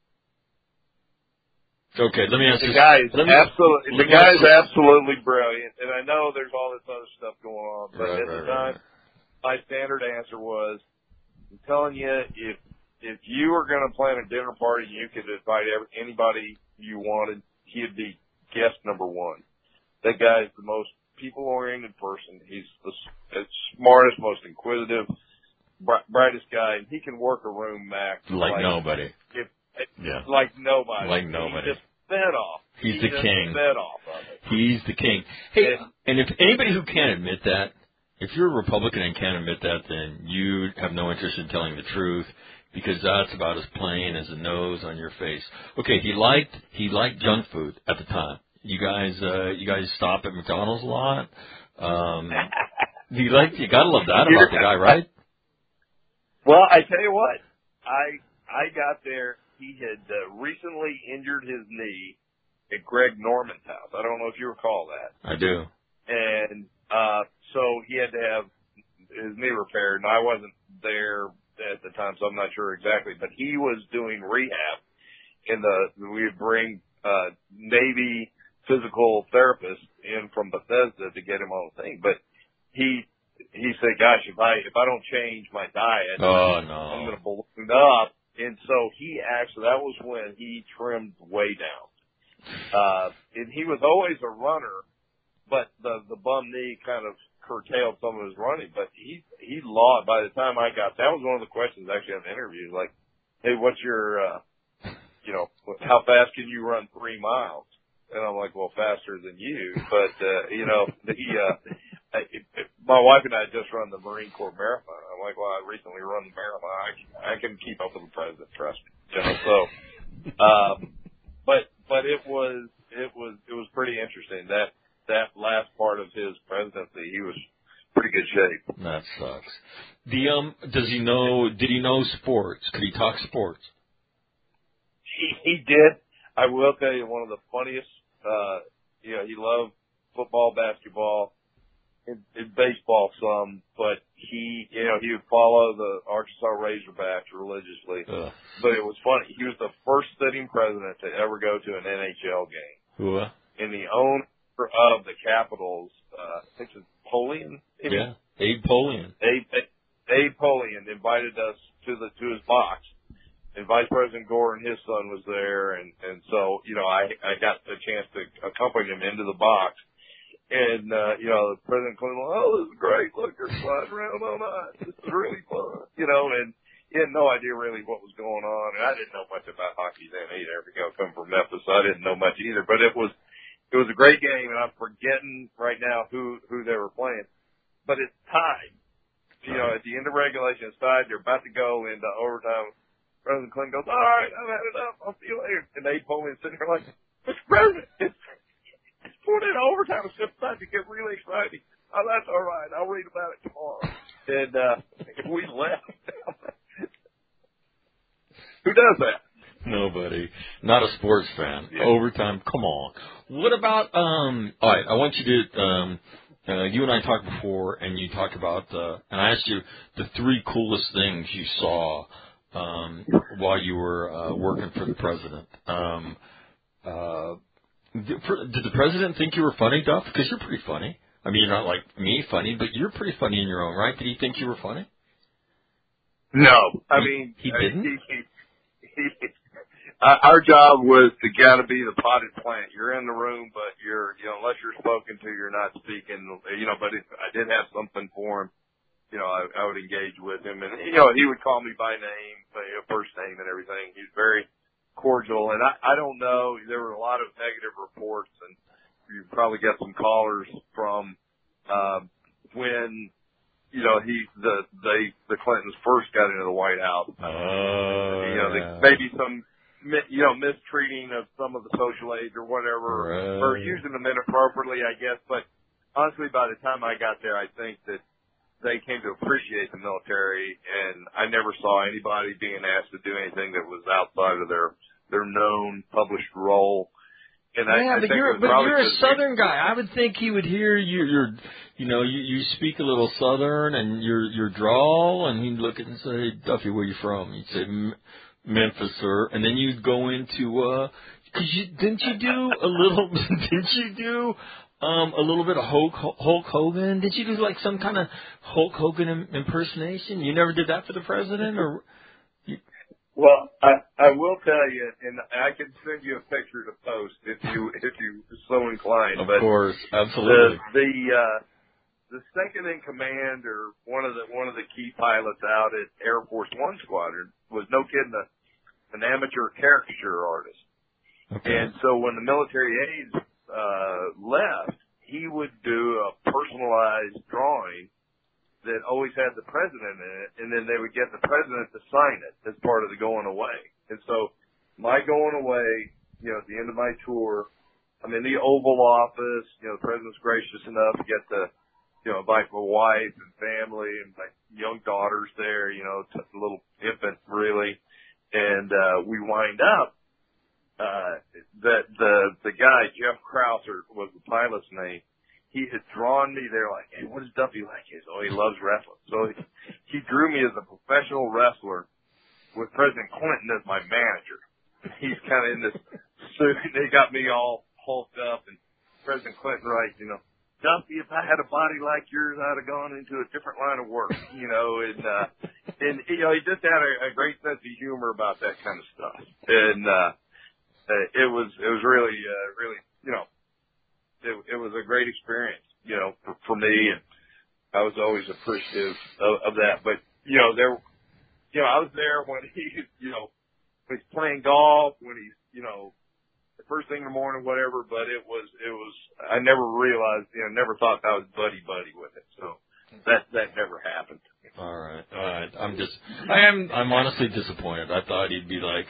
Okay, let me ask the you. guy is let me, absolutely, let the me guy ask is you- absolutely brilliant, and I know there's all this other stuff going on, but Right, at right, the time, right. my standard answer was, I'm telling you, if if you were going to plan a dinner party, you could invite every, anybody you wanted. He'd be guest number one. That guy is the most people-oriented person. He's the, the smartest, most inquisitive, bri- brightest guy, and he can work a room, Mac. Like, like nobody. If, Yeah. Like nobody. Like nobody. He just fed off. He's he the just king. fed off of it. He's the king. Hey, And- and if anybody who can't admit that, if you're a Republican and can't admit that, then you have no interest in telling the truth, because that's about as plain as a nose on your face. Okay, he liked he liked junk food at the time. You guys, uh, you guys stop at McDonald's a lot. Um, you like you gotta love that about the guy, right? Well, I tell you what, I I got there. He had uh, recently injured his knee at Greg Norman's house. I don't know if you recall that. I do. And uh, so he had to have his knee repaired, and I wasn't there at the time, so I'm not sure exactly. But he was doing rehab, and the we would bring uh, Navy physical therapists in from Bethesda to get him on the thing. But he he said, "Gosh, if I if I don't change my diet, Oh I'm no. going to balloon up." And so he actually, that was when he trimmed way down. Uh, and he was always a runner, but the, the bum knee kind of curtailed some of his running. But he, he lost, by the time I got, that was one of the questions actually on the interview, like, hey, what's your, uh, you know, how fast can you run three miles? And I'm like, well, faster than you. But, uh, you know, the, uh, I, it, my wife and I just run the Marine Corps Marathon. I'm like, well, I recently run the marathon. I, I can keep up with the president, trust me. You know, so, um, but, but it was, it was, it was pretty interesting. That, that last part of his presidency, he was pretty good shape. That sucks. The um, does he know? Did he know sports? Could he talk sports? He, he did. I will tell you, one of the funniest, uh, you know, he loved football, basketball, and, and baseball some, but he, you know, he would follow the Arkansas Razorbacks religiously. Ugh. But it was funny. He was the first sitting president to ever go to an N H L game. Who? Uh, And the owner of the Capitals, uh, I think it's Polian. yeah, Abe Polian. Abe, Abe Polian invited us to the, to his box. And Vice President Gore and his son was there, and, and so, you know, I, I got the chance to accompany him into the box. And, uh, you know, President Clinton, oh, this is great. Look, you're sliding around on ice. This is really fun. You know, and he had no idea really what was going on, and I didn't know much about hockey then either. You know, coming from Memphis, so I didn't know much either. But it was it was a great game, and I'm forgetting right now who who they were playing. But it's tied. You know, at the end of regulation, it's tied. They're about to go into overtime. President Clinton goes, "All right, I've had enough. I'll see you later." And they pull me and sitting there like, "Mister President, it's it's going into overtime. It's just about to get really exciting." Oh, that's all right. I'll read about it tomorrow. And uh, we left. Who does that? Nobody. Not a sports fan. Yeah. Overtime. Come on. What about? Um. All right. I want you to. Um. Uh, you and I talked before, and you talked about. Uh, and I asked you the three coolest things you saw um, while you were uh, working for the president. Um. Uh. Did, did the president think you were funny, Duff? Because you're pretty funny. I mean, you're not like me funny, but you're pretty funny in your own right. Did he think you were funny? No. I he, mean, he didn't. He, he, he, uh, our job was to gotta be the potted plant. You're in the room, but you're, you know, unless you're spoken to, you're not speaking. You know, but if I did have something for him, you know, I, I would engage with him, and you know, he would call me by name, by you know, first name, and everything. He's very cordial, and I, I don't know. There were a lot of negative reports, and you probably get some callers from um, when you know he the they the Clintons first got into the White House. Oh, you know, yeah. they, maybe some you know mistreating of some of the social aides or whatever, right. or using them inappropriately, I guess. But honestly, by the time I got there, I think that they came to appreciate the military, and I never saw anybody being asked to do anything that was outside of their their known published role. And I, yeah, I but think you're it was but probably you're a because Southern guy. I would think he would hear you. You're, you know, you you speak a little Southern and your your drawl, and he'd look at it and say, "Duffy, where you from?" You'd say, M- "Memphis, sir," and then you'd go into uh, cause you didn't you do a little? Didn't you do um a little bit of Hulk Hulk Hogan? Did you do like some kind of Hulk Hogan im- impersonation? You never did that for the president, or? You, Well, I I will tell you, and I can send you a picture to post if you if you are so inclined. of but course, absolutely. The the uh, the second in command, or one of the one of the key pilots out at Air Force One Squadron, was no kidding a, an amateur caricature artist. Okay. And so when the military aides uh, left, he would do a personalized drawing that always had the president in it, and then they would get the president to sign it as part of the going away. And so my going away, you know, at the end of my tour, I'm in the Oval Office, you know, the president's gracious enough to get to, you know, invite my wife and family and my young daughters there, you know, a little infant really. And, uh, we wind up, uh, that the, the guy, Jeff Krauser was the pilot's name. He had drawn me there like, "Hey, what does Duffy like?" He said, "Oh, he loves wrestling." So he, he drew me as a professional wrestler with President Clinton as my manager. He's kind of in this suit. They got me all hulked up, and President Clinton writes, you know, "Duffy, if I had a body like yours, I'd have gone into a different line of work." You know, and uh, and you know, he just had a, a great sense of humor about that kind of stuff, and uh, it was it was really uh, really you know. It, it was a great experience, you know, for, for me, and I was always appreciative of, of that. But, you know, there, you know, I was there when he, you know, when he's playing golf, when he's, you know, the first thing in the morning, whatever, but it was, it was, I never realized, you know, never thought I was buddy-buddy with it. So that, that never happened. All right, all right. I'm just, I am, I'm honestly disappointed. I thought he'd be like,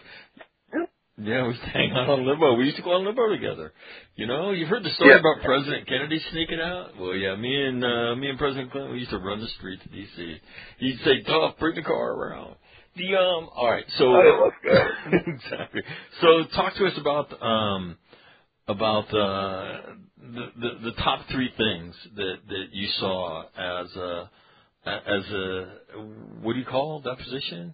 yeah, we used to hang out on Limbo. We used to go on Limbo together. You know, you've heard the story Yeah. about President Kennedy sneaking out? Well, yeah, me and uh, me and President Clinton, we used to run the streets of D C He'd say, "Duff, bring the car around." The um, all right, so Oh, let's go. exactly. So, talk to us about um, about uh, the, the the top three things that that you saw as a as a what do you call that position?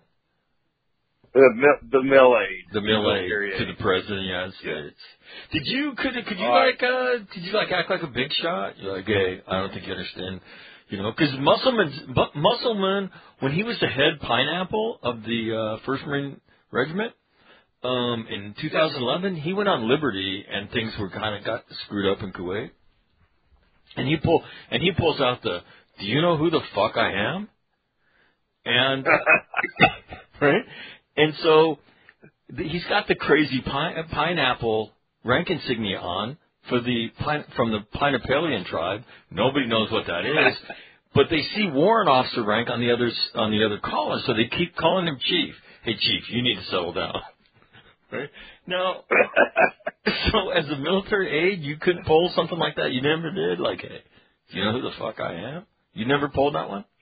The, mil- the mill aid. The mill aid military to the president of the United States. Did you could could you All right. like uh could you like act like a big shot? You're like, hey, I don't think you understand, you know, because Musselman, but Musselman, when he was the head pineapple of the uh, First Marine Regiment, um, in two thousand eleven, he went on liberty and things were kind of got screwed up in Kuwait, and he pull and he pulls out the, do you know who the fuck I am? And right? And so th- he's got the crazy pine, pineapple rank insignia on for the pine, from the Pinapelian tribe. Nobody knows what that is, but they see warrant officer rank on the others on the other collar, so they keep calling him chief. Hey, chief, you need to settle down. Right? Now, so as a military aide, you couldn't pull something like that. You never did. Like, hey, do you know who the fuck I am? You never pulled that one.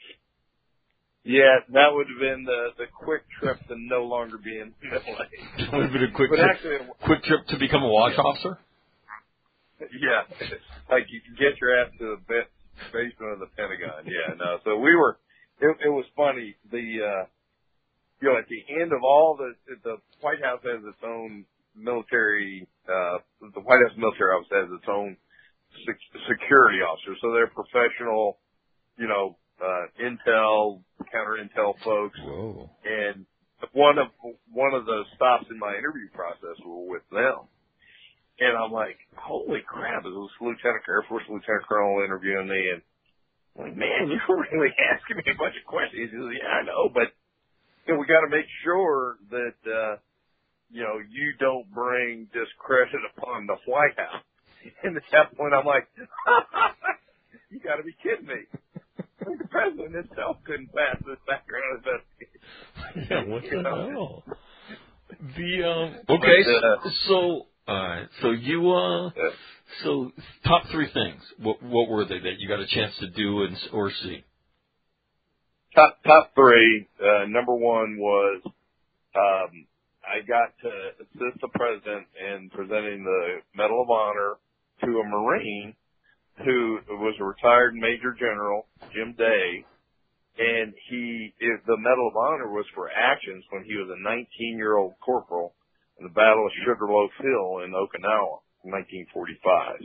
Yeah, that would have been the the quick trip to no longer be in middle age. That would have been a quick but trip. Actually, quick trip to become a watch yeah. officer. Yeah, like you can get your ass to the basement of the Pentagon. Yeah, no. So we were. It, it was funny. The uh, you know, at the end of all the the White House has its own military. Uh, the White House military office has its own sec- security officers. So they're professional, you know, uh, intel, counter intel folks. Whoa. And one of one of the stops in my interview process were with them. And I'm like, holy crap, it was Lieutenant Air Force Lieutenant Colonel interviewing me, and I'm like, man, you were really asking me a bunch of questions. He says, yeah, I know, but you know, we got to make sure that uh, you know you don't bring discredit upon the White House. And at that point, I'm like, you got to be kidding me. The president himself couldn't pass this background investigation. Yeah, what the hell? The um, okay, but, uh, so. All right. So you uh, yeah. so top three things. What what were they that you got a chance to do and or see? Top top three. Uh, number one was um, I got to assist the president in presenting the Medal of Honor to a Marine who was a retired Major General, Jim Day, and he if the Medal of Honor was for actions when he was a nineteen-year-old corporal in the Battle of Sugarloaf Hill in Okinawa in nineteen forty-five.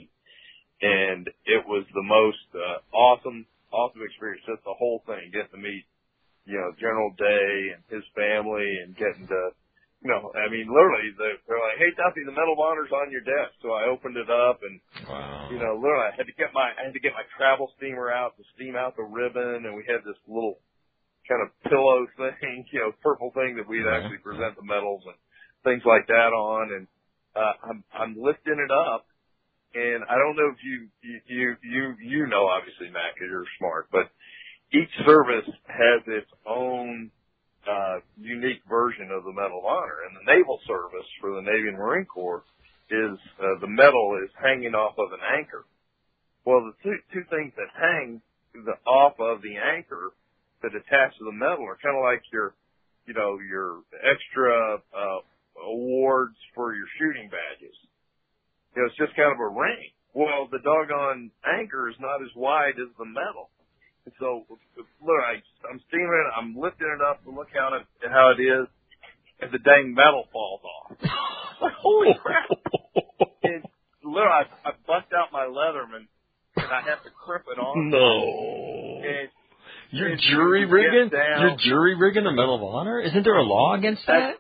And it was the most uh, awesome, awesome experience, just the whole thing, getting to meet, you know, General Day and his family and getting to, you know, I mean, literally, they're like, hey, Duffy, the Medal of Honor's on your desk. So I opened it up and, wow. you know, literally I had to get my, I had to get my travel steamer out to steam out the ribbon, and we had this little kind of pillow thing, you know, purple thing that we'd Yeah. actually present the medals and things like that on, and uh, I'm I'm lifting it up, and I don't know if you you you you, you know obviously, Matt, because you're smart, but each service has its own uh, unique version of the Medal of Honor, and the Naval Service for the Navy and Marine Corps is uh, the medal is hanging off of an anchor. Well, the two two things that hang the off of the anchor that attach to the medal are kind of like your you know your extra uh, awards for your shooting badges. You know, it's just kind of a ring. Well, the doggone anchor is not as wide as the medal. And so, look, I, I'm steaming it, I'm lifting it up to look how it, how it is, and the dang medal falls off. Like, holy crap. And literally, I, I bust out my Leatherman, and I have to crip it on. No. And, You're and jury rigging? down, You're jury rigging the Medal of Honor? Isn't there a law against that?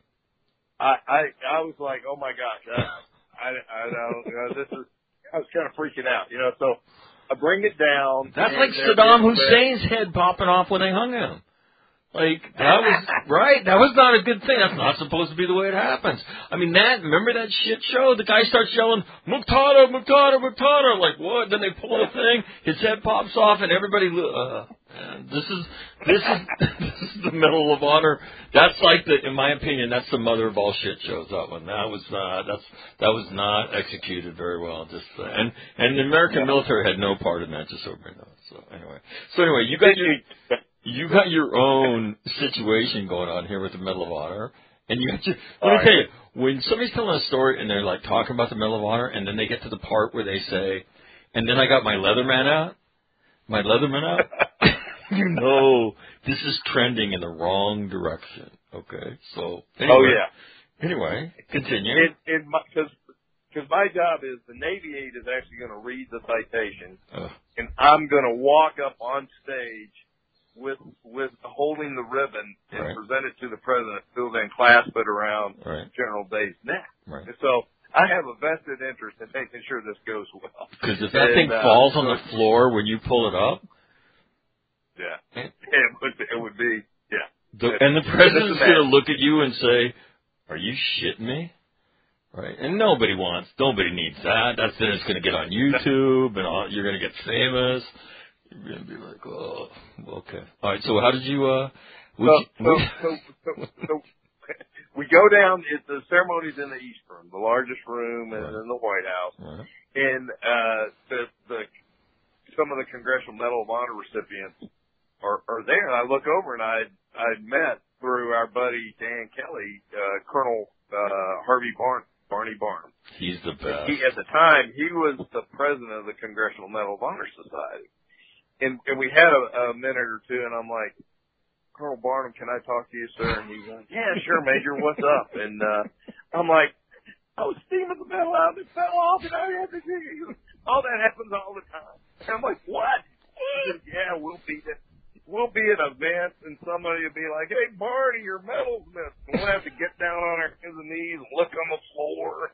I, I I was like, oh my gosh, I I, I don't, you know, this is I was kind of freaking out, you know. So I bring it down. That's and like there Saddam is Hussein's head popping off when they hung him. Like that was right. That was not a good thing. That's not supposed to be the way it happens. I mean, that remember that shit show? The guy starts yelling Muqtada, Muqtada, Muqtada. Like what? Then they pull the thing. His head pops off, and everybody. Uh, this is this is this is the Medal of Honor. That's like the, in my opinion, that's the mother of all shit shows. That one. That was not. That's that was not executed very well. Just uh, and and the American military had no part in that. Just so everybody knows. So anyway, so anyway, you got your. You got your own situation going on here with the Medal of Honor, and you got your, let me tell you, when somebody's telling a story and they're like talking about the Medal of Honor, and then they get to the part where they say, and then I got my Leatherman out, my Leatherman out, you know this is trending in the wrong direction. Okay, so anyway, oh yeah. Anyway, continue. In, in my, cause, cause my job is the Navy aide is actually going to read the citation, uh, and I'm going to walk up on stage with with holding the ribbon and right. present it to the president, who will then clasp it around right. General Day's neck. Right. And so I have a vested interest in making sure this goes well. Because if that and, thing uh, falls so, on the floor when you pull it up, yeah, it would be, it would be yeah. The, and the president's going to look at you and say, "Are you shitting me?" Right? And nobody wants, nobody needs that. That's then it's going to get on YouTube, and all, you're going to get famous. You're going to be like, "Oh, okay." All right. So how did you? Uh, so, you, so, so, so, so we go down. It, the ceremony's in the East Room, the largest room right. in the White House, right. and uh, the the some of the Congressional Medal of Honor recipients are, are there. And I look over, and I I met through our buddy Dan Kelly, uh, Colonel uh, Harvey Barn. Barney Barnum. He's the best. He, at the time, he was the president of the Congressional Medal of Honor Society. And, and we had a, a minute or two, and I'm like, "Colonel Barnum, can I talk to you, sir?" And he's like, "Yeah, sure, Major, what's up?" And uh, I'm like, "I was steaming the metal out, and it fell off, and I had to do it." All that happens all the time. And I'm like, "What?" He said, "Yeah, we'll be there. We'll be at an event, and somebody will be like, 'Hey, Barney, your medal's missing.' We'll have to get down on our hands and knees and look on the floor."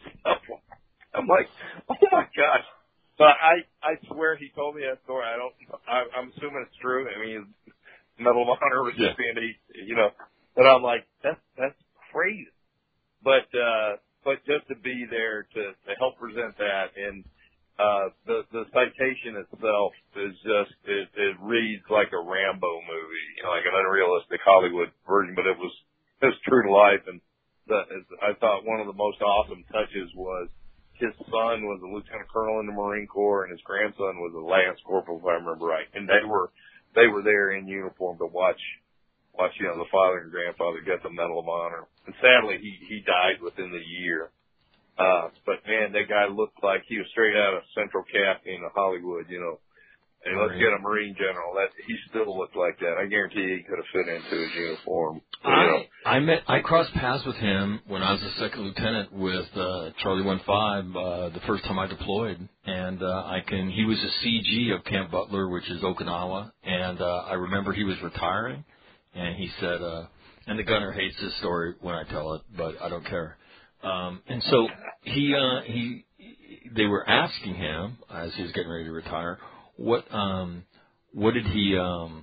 I'm like, "Oh my gosh!" But I, I swear he told me that story. I don't. I, I'm assuming it's true. I mean, he's Medal of Honor recipient. Yeah. He, you know, but I'm like, that's that's crazy. But uh, but just to be there to to help present that and. Uh, the, the citation itself is just, it, it reads like a Rambo movie, you know, like an unrealistic Hollywood version, but it was, it was true to life. And the, I thought one of the most awesome touches was his son was a lieutenant colonel in the Marine Corps and his grandson was a lance corporal, if I remember right. And they were, they were there in uniform to watch, watch, you know, the father and grandfather get the Medal of Honor. And sadly, he, he died within the year. Uh, but man, that guy looked like he was straight out of Central Casting of Hollywood, you know. And let's get a Marine general. That he still looked like that. I guarantee he could have fit into his uniform. So, I, you know. I met, I crossed paths with him when I was a second lieutenant with uh, Charlie one five uh, the first time I deployed, and uh, I can. He was a C G of Camp Butler, which is Okinawa, and uh, I remember he was retiring, and he said, uh, and the gunner hates this story when I tell it, but I don't care. Um, and so he, uh, he, they were asking him as he was getting ready to retire, what, um, what did he, um,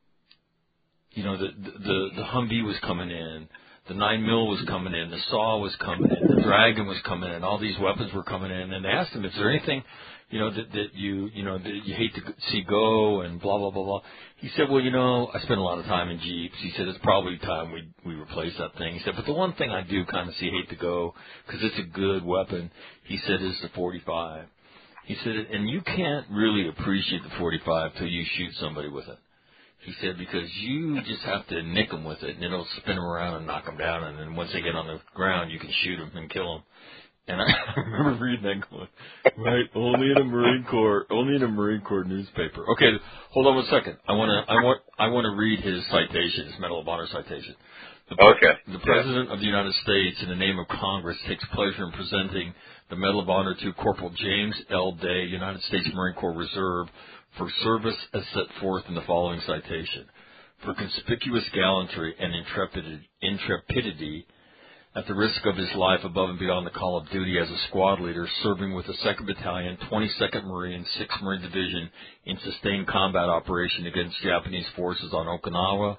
you know, the, the, the Humvee was coming in, the nine mil was coming in, the saw was coming in, the Dragon was coming in, all these weapons were coming in, and they asked him, is there anything, you know, that, that you, you know, that you hate to see go and blah, blah, blah, blah. He said, well, you know, I spend a lot of time in Jeeps. He said, it's probably time we, we replace that thing. He said, but the one thing I do kind of see hate to go, because it's a good weapon, he said, is the forty-five. He said, and you can't really appreciate the forty-five till you shoot somebody with it. He said, because you just have to nick them with it, and it'll spin them around and knock them down, and then once they get on the ground, you can shoot them and kill them. And I remember reading that going, right, only in a Marine Corps, only in a Marine Corps newspaper. Okay, hold on one second. I want to, I want, I want to read his citation, his Medal of Honor citation. The, okay. The President of the United States, in the name of Congress, takes pleasure in presenting the Medal of Honor to Corporal James L. Day, United States Marine Corps Reserve, for service as set forth in the following citation. For conspicuous gallantry and intrepidity, intrepidity at the risk of his life above and beyond the call of duty as a squad leader, serving with the second Battalion, twenty-second Marine, sixth Marine Division in sustained combat operation against Japanese forces on Okinawa,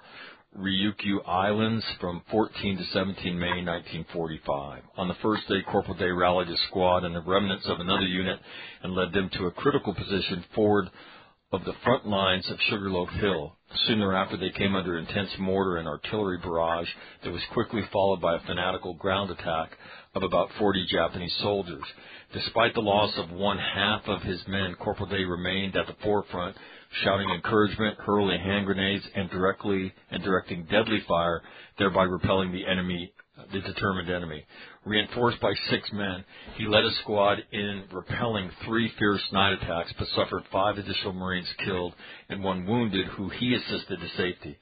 Ryukyu Islands from fourteen to seventeen May nineteen forty-five. On the first day, Corporal Day rallied his squad and the remnants of another unit and led them to a critical position forward of the front lines of Sugarloaf Hill. Soon thereafter, they came under intense mortar and artillery barrage that was quickly followed by a fanatical ground attack of about forty Japanese soldiers. Despite the loss of one half of his men, Corporal Day remained at the forefront, shouting encouragement, hurling hand grenades, and directly and directing deadly fire, thereby repelling the enemy, the determined enemy. Reinforced by six men, he led a squad in repelling three fierce night attacks, but suffered five additional Marines killed and one wounded, who he assisted to safety.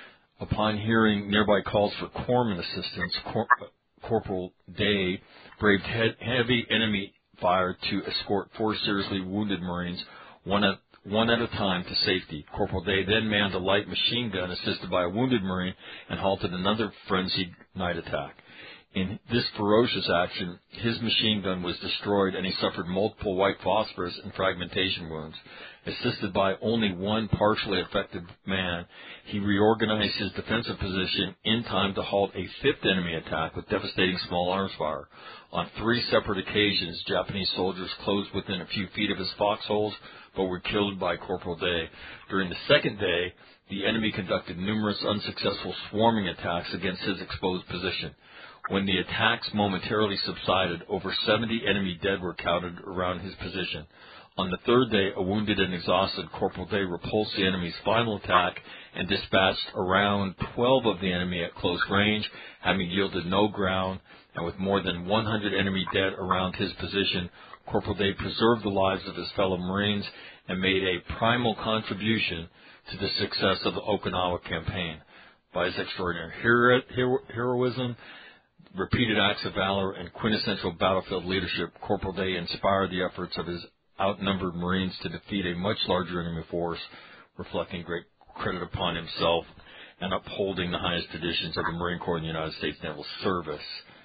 Upon hearing nearby calls for corpsman assistance, Cor- Corporal Day braved he- heavy enemy fire to escort four seriously wounded Marines, one at one at a time, to safety. Corporal Day then manned a light machine gun assisted by a wounded Marine and halted another frenzied night attack. In this ferocious action, his machine gun was destroyed and he suffered multiple white phosphorus and fragmentation wounds. Assisted by only one partially affected man, he reorganized his defensive position in time to halt a fifth enemy attack with devastating small arms fire. On three separate occasions, Japanese soldiers closed within a few feet of his foxholes, but were killed by Corporal Day. During the second day, the enemy conducted numerous unsuccessful swarming attacks against his exposed position. When the attacks momentarily subsided, over seventy enemy dead were counted around his position. On the third day, a wounded and exhausted Corporal Day repulsed the enemy's final attack and dispatched around twelve of the enemy at close range, having yielded no ground, and with more than one hundred enemy dead around his position, Corporal Day preserved the lives of his fellow Marines and made a primal contribution to the success of the Okinawa campaign. By his extraordinary hero- hero- heroism, repeated acts of valor, and quintessential battlefield leadership, Corporal Day inspired the efforts of his outnumbered Marines to defeat a much larger enemy force, reflecting great credit upon himself and upholding the highest traditions of the Marine Corps and the United States Naval Service.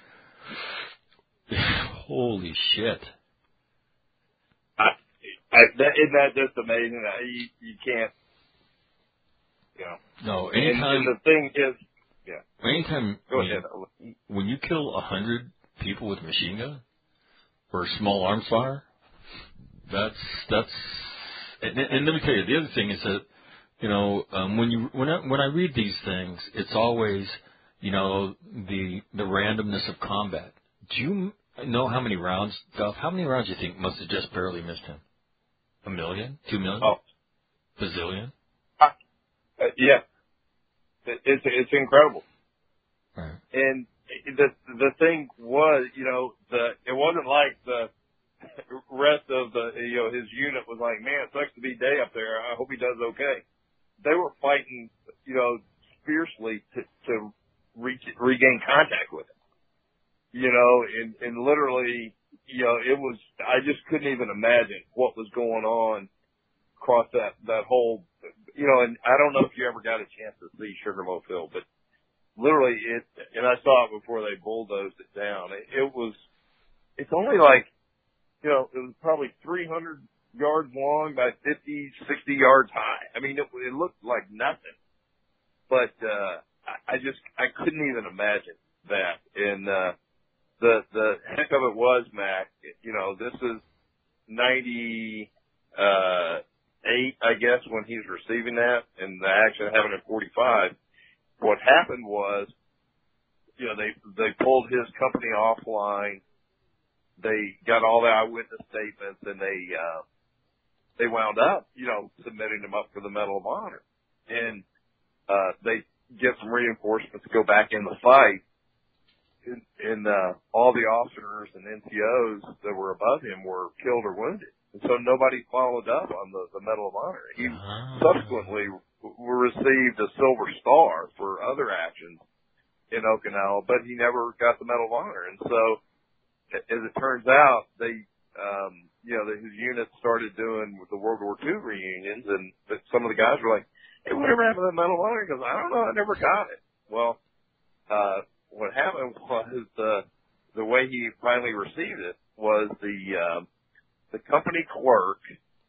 Holy shit. I, I, that, isn't that just amazing? I, you, you can't, you know. No, anytime. And, and the thing is, yeah. Anytime Go when, ahead. You, when you kill a hundred people with a machine gun or a small arms fire, that's, that's, and, and let me tell you, the other thing is that, you know, um, when you, when I, when I read these things, it's always, you know, the, the randomness of combat. Do you know how many rounds, Duff, how many rounds do you think must have just barely missed him? A million? Two million? Oh. Bazillion? Uh, uh, yeah. It, it's, it's incredible. Right. And the, the thing was, you know, the, it wasn't like the rest of the, you know, his unit was like, man, it sucks to be Day up there. I hope he does okay. They were fighting, you know, fiercely to, to reach, regain contact with him. You know, and, and literally, you know, it was, I just couldn't even imagine what was going on across that, that whole, you know, and I don't know if you ever got a chance to see Sugarloaf Hill, but literally it, and I saw it before they bulldozed it down. It, it was, it's only like, you know, it was probably three hundred yards long by fifty, sixty yards high. I mean, it, it looked like nothing, but, uh, I, I just, I couldn't even imagine that. And, uh, The the heck of it was, Mac, you know, this is ninety-eight, I guess, when he's receiving that, and the action happened in forty-five. What happened was, you know, they they pulled his company offline. They got all the eyewitness statements, and they uh, they wound up, you know, submitting him up for the Medal of Honor. And uh, they get some reinforcements to go back in the fight. And, and uh, all the officers and N C Os that were above him were killed or wounded. And so nobody followed up on the, the Medal of Honor. He oh. subsequently w- received a Silver Star for other actions in Okinawa, but he never got the Medal of Honor. And so, as it turns out, they, um, you know, his unit started doing the World War Two reunions, and some of the guys were like, hey, whatever happened to the Medal of Honor? He goes, I don't know, I never got it. Well, uh, what happened was the the way he finally received it was the uh, the company clerk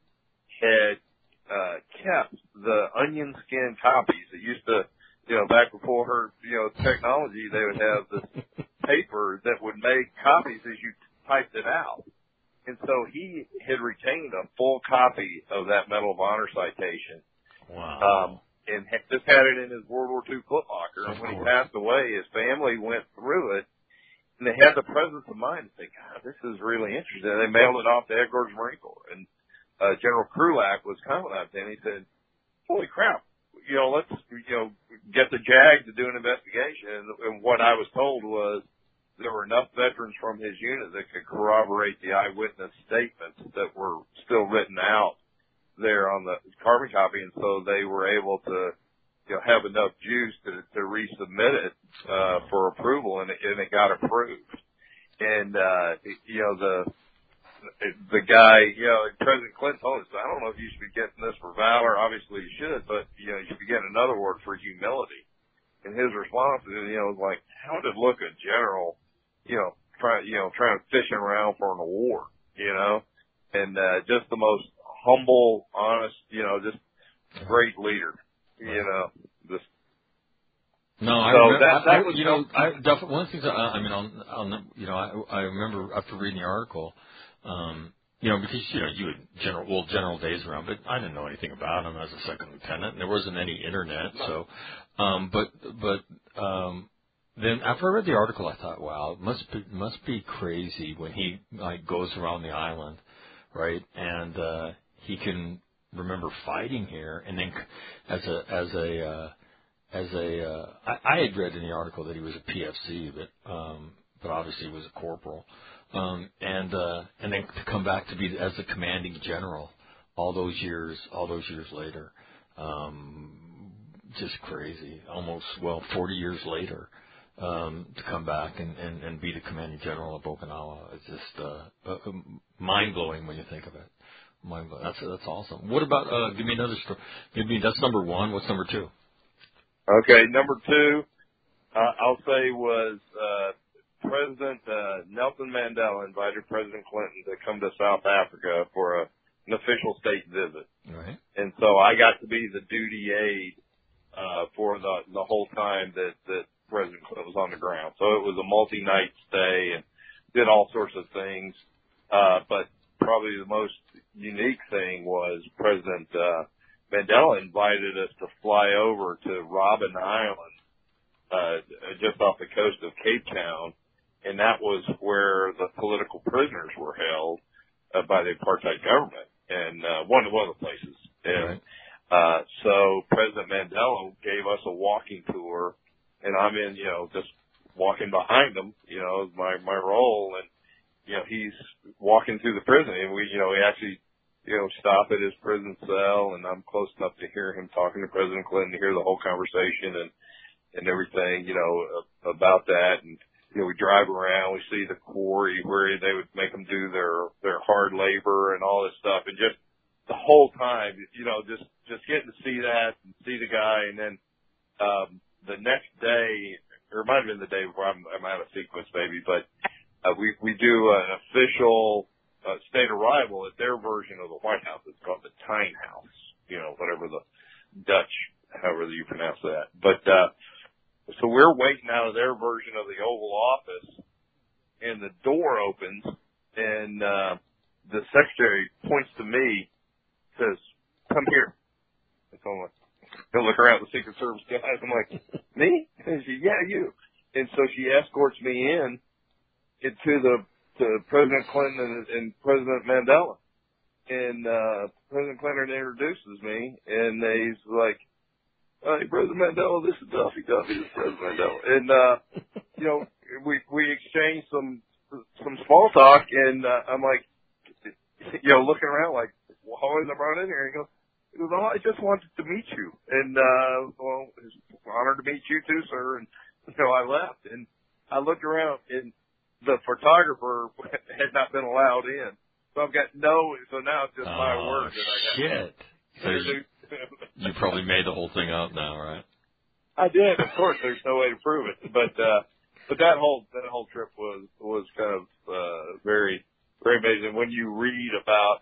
had uh, kept the onion skin copies. It used to, you know, back before her, you know, technology, they would have this paper that would make copies as you typed it out. And so he had retained a full copy of that Medal of Honor citation. Wow. Um, and just had it in his World War Two footlocker. And when he passed away, his family went through it, and they had the presence of mind to say, God, this is really interesting. And they mailed it off to Headquarters Marine Corps. And uh, General Krulak was coming up there, and he said, holy crap, you know, let's, you know, get the JAG to do an investigation. And, and what I was told was there were enough veterans from his unit that could corroborate the eyewitness statements that were still written out there on the carbon copy, and so they were able to, you know, have enough juice to, to resubmit it uh, for approval, and it, and it got approved. And uh, you know, the the guy, you know, President Clinton told us, I don't know if you should be getting this for valor. Obviously, you should, but you know, you should be getting another award for humility. And his response, you know, was like, how would it look a general you know, trying, you know, trying to fishing around for an award, you know, and uh, just the most humble, honest, you know, just great leader, you know, just. No, I so remember, that, that I, was you know, I definitely, one of the things, I, I mean, on, on, you know, I, I remember after reading the article, um, you know, because, you know, you had general, well, general days around, but I didn't know anything about him as a second lieutenant, and there wasn't any internet, so, um, but, but, um, then after I read the article, I thought, wow, it must be, must be crazy when he, like, goes around the island, right, and, uh, he can remember fighting here, and then as a, as a, uh, As a, uh, I, I had read in the article that he was a P F C, but, um, but obviously he was a corporal, um, and, uh, and then to come back to be as a commanding general all those years, all those years later, um, just crazy. Almost, well, forty years later, um, to come back and, and, and be the commanding general of Okinawa. It's just, uh, uh mind blowing when you think of it. Mind blowing. That's, that's awesome. What about, uh, give me another story. Give me, that's number one. What's number two? Okay, number two, uh, I'll say was uh, President uh, Nelson Mandela invited President Clinton to come to South Africa for a, an official state visit. Right. And so I got to be the duty aide uh, for the the whole time that, that President Clinton was on the ground. So it was a multi-night stay and did all sorts of things. Uh, but probably the most unique thing was President uh Mandela invited us to fly over to Robben Island, uh, just off the coast of Cape Town, and that was where the political prisoners were held uh, by the apartheid government, and uh, one of one of the places. And right. uh, so President Mandela gave us a walking tour, and I'm in, you know, just walking behind him, you know, my my role, and you know, he's walking through the prison, and we, you know, we actually. You know, stop at his prison cell, and I'm close enough to hear him talking to President Clinton, to hear the whole conversation and and everything, you know, about that. And you know, we drive around, we see the quarry where they would make them do their their hard labor and all this stuff, and just the whole time, you know, just just getting to see that and see the guy, and then um, the next day, or it might have been the day before, I'm, I'm out of sequence, maybe, but uh, we we do an official. Uh, state arrival at their version of the White House. It's called the Tyne House, you know, whatever the Dutch, however you pronounce that. But, uh, so we're waiting out of their version of the Oval Office, and the door opens, and, uh, the secretary points to me, says, come here. And so I'm like, I look around at the Secret Service guys, I'm like, me? And she, yeah, you. And so she escorts me in, into the, to President Clinton and, and President Mandela. And, uh, President Clinton introduces me, and he's like, hey, President Mandela, this is Duffy. Duffy, this is President Mandela. And, uh, you know, we, we exchanged some, some small talk, and, uh, I'm like, you know, looking around like, well, how is I brought in here? He goes, he goes, oh, I just wanted to meet you. And, uh, well, it's an honor to meet you too, sir. And, you know, I left, and I looked around, and the photographer had not been allowed in. So I've got no, so now it's just oh, my word that I got. Shit. So you, you probably made the whole thing up now, right? I did, of course. There's no way to prove it. But, uh, but that whole, that whole trip was, was kind of, uh, very, very amazing. When you read about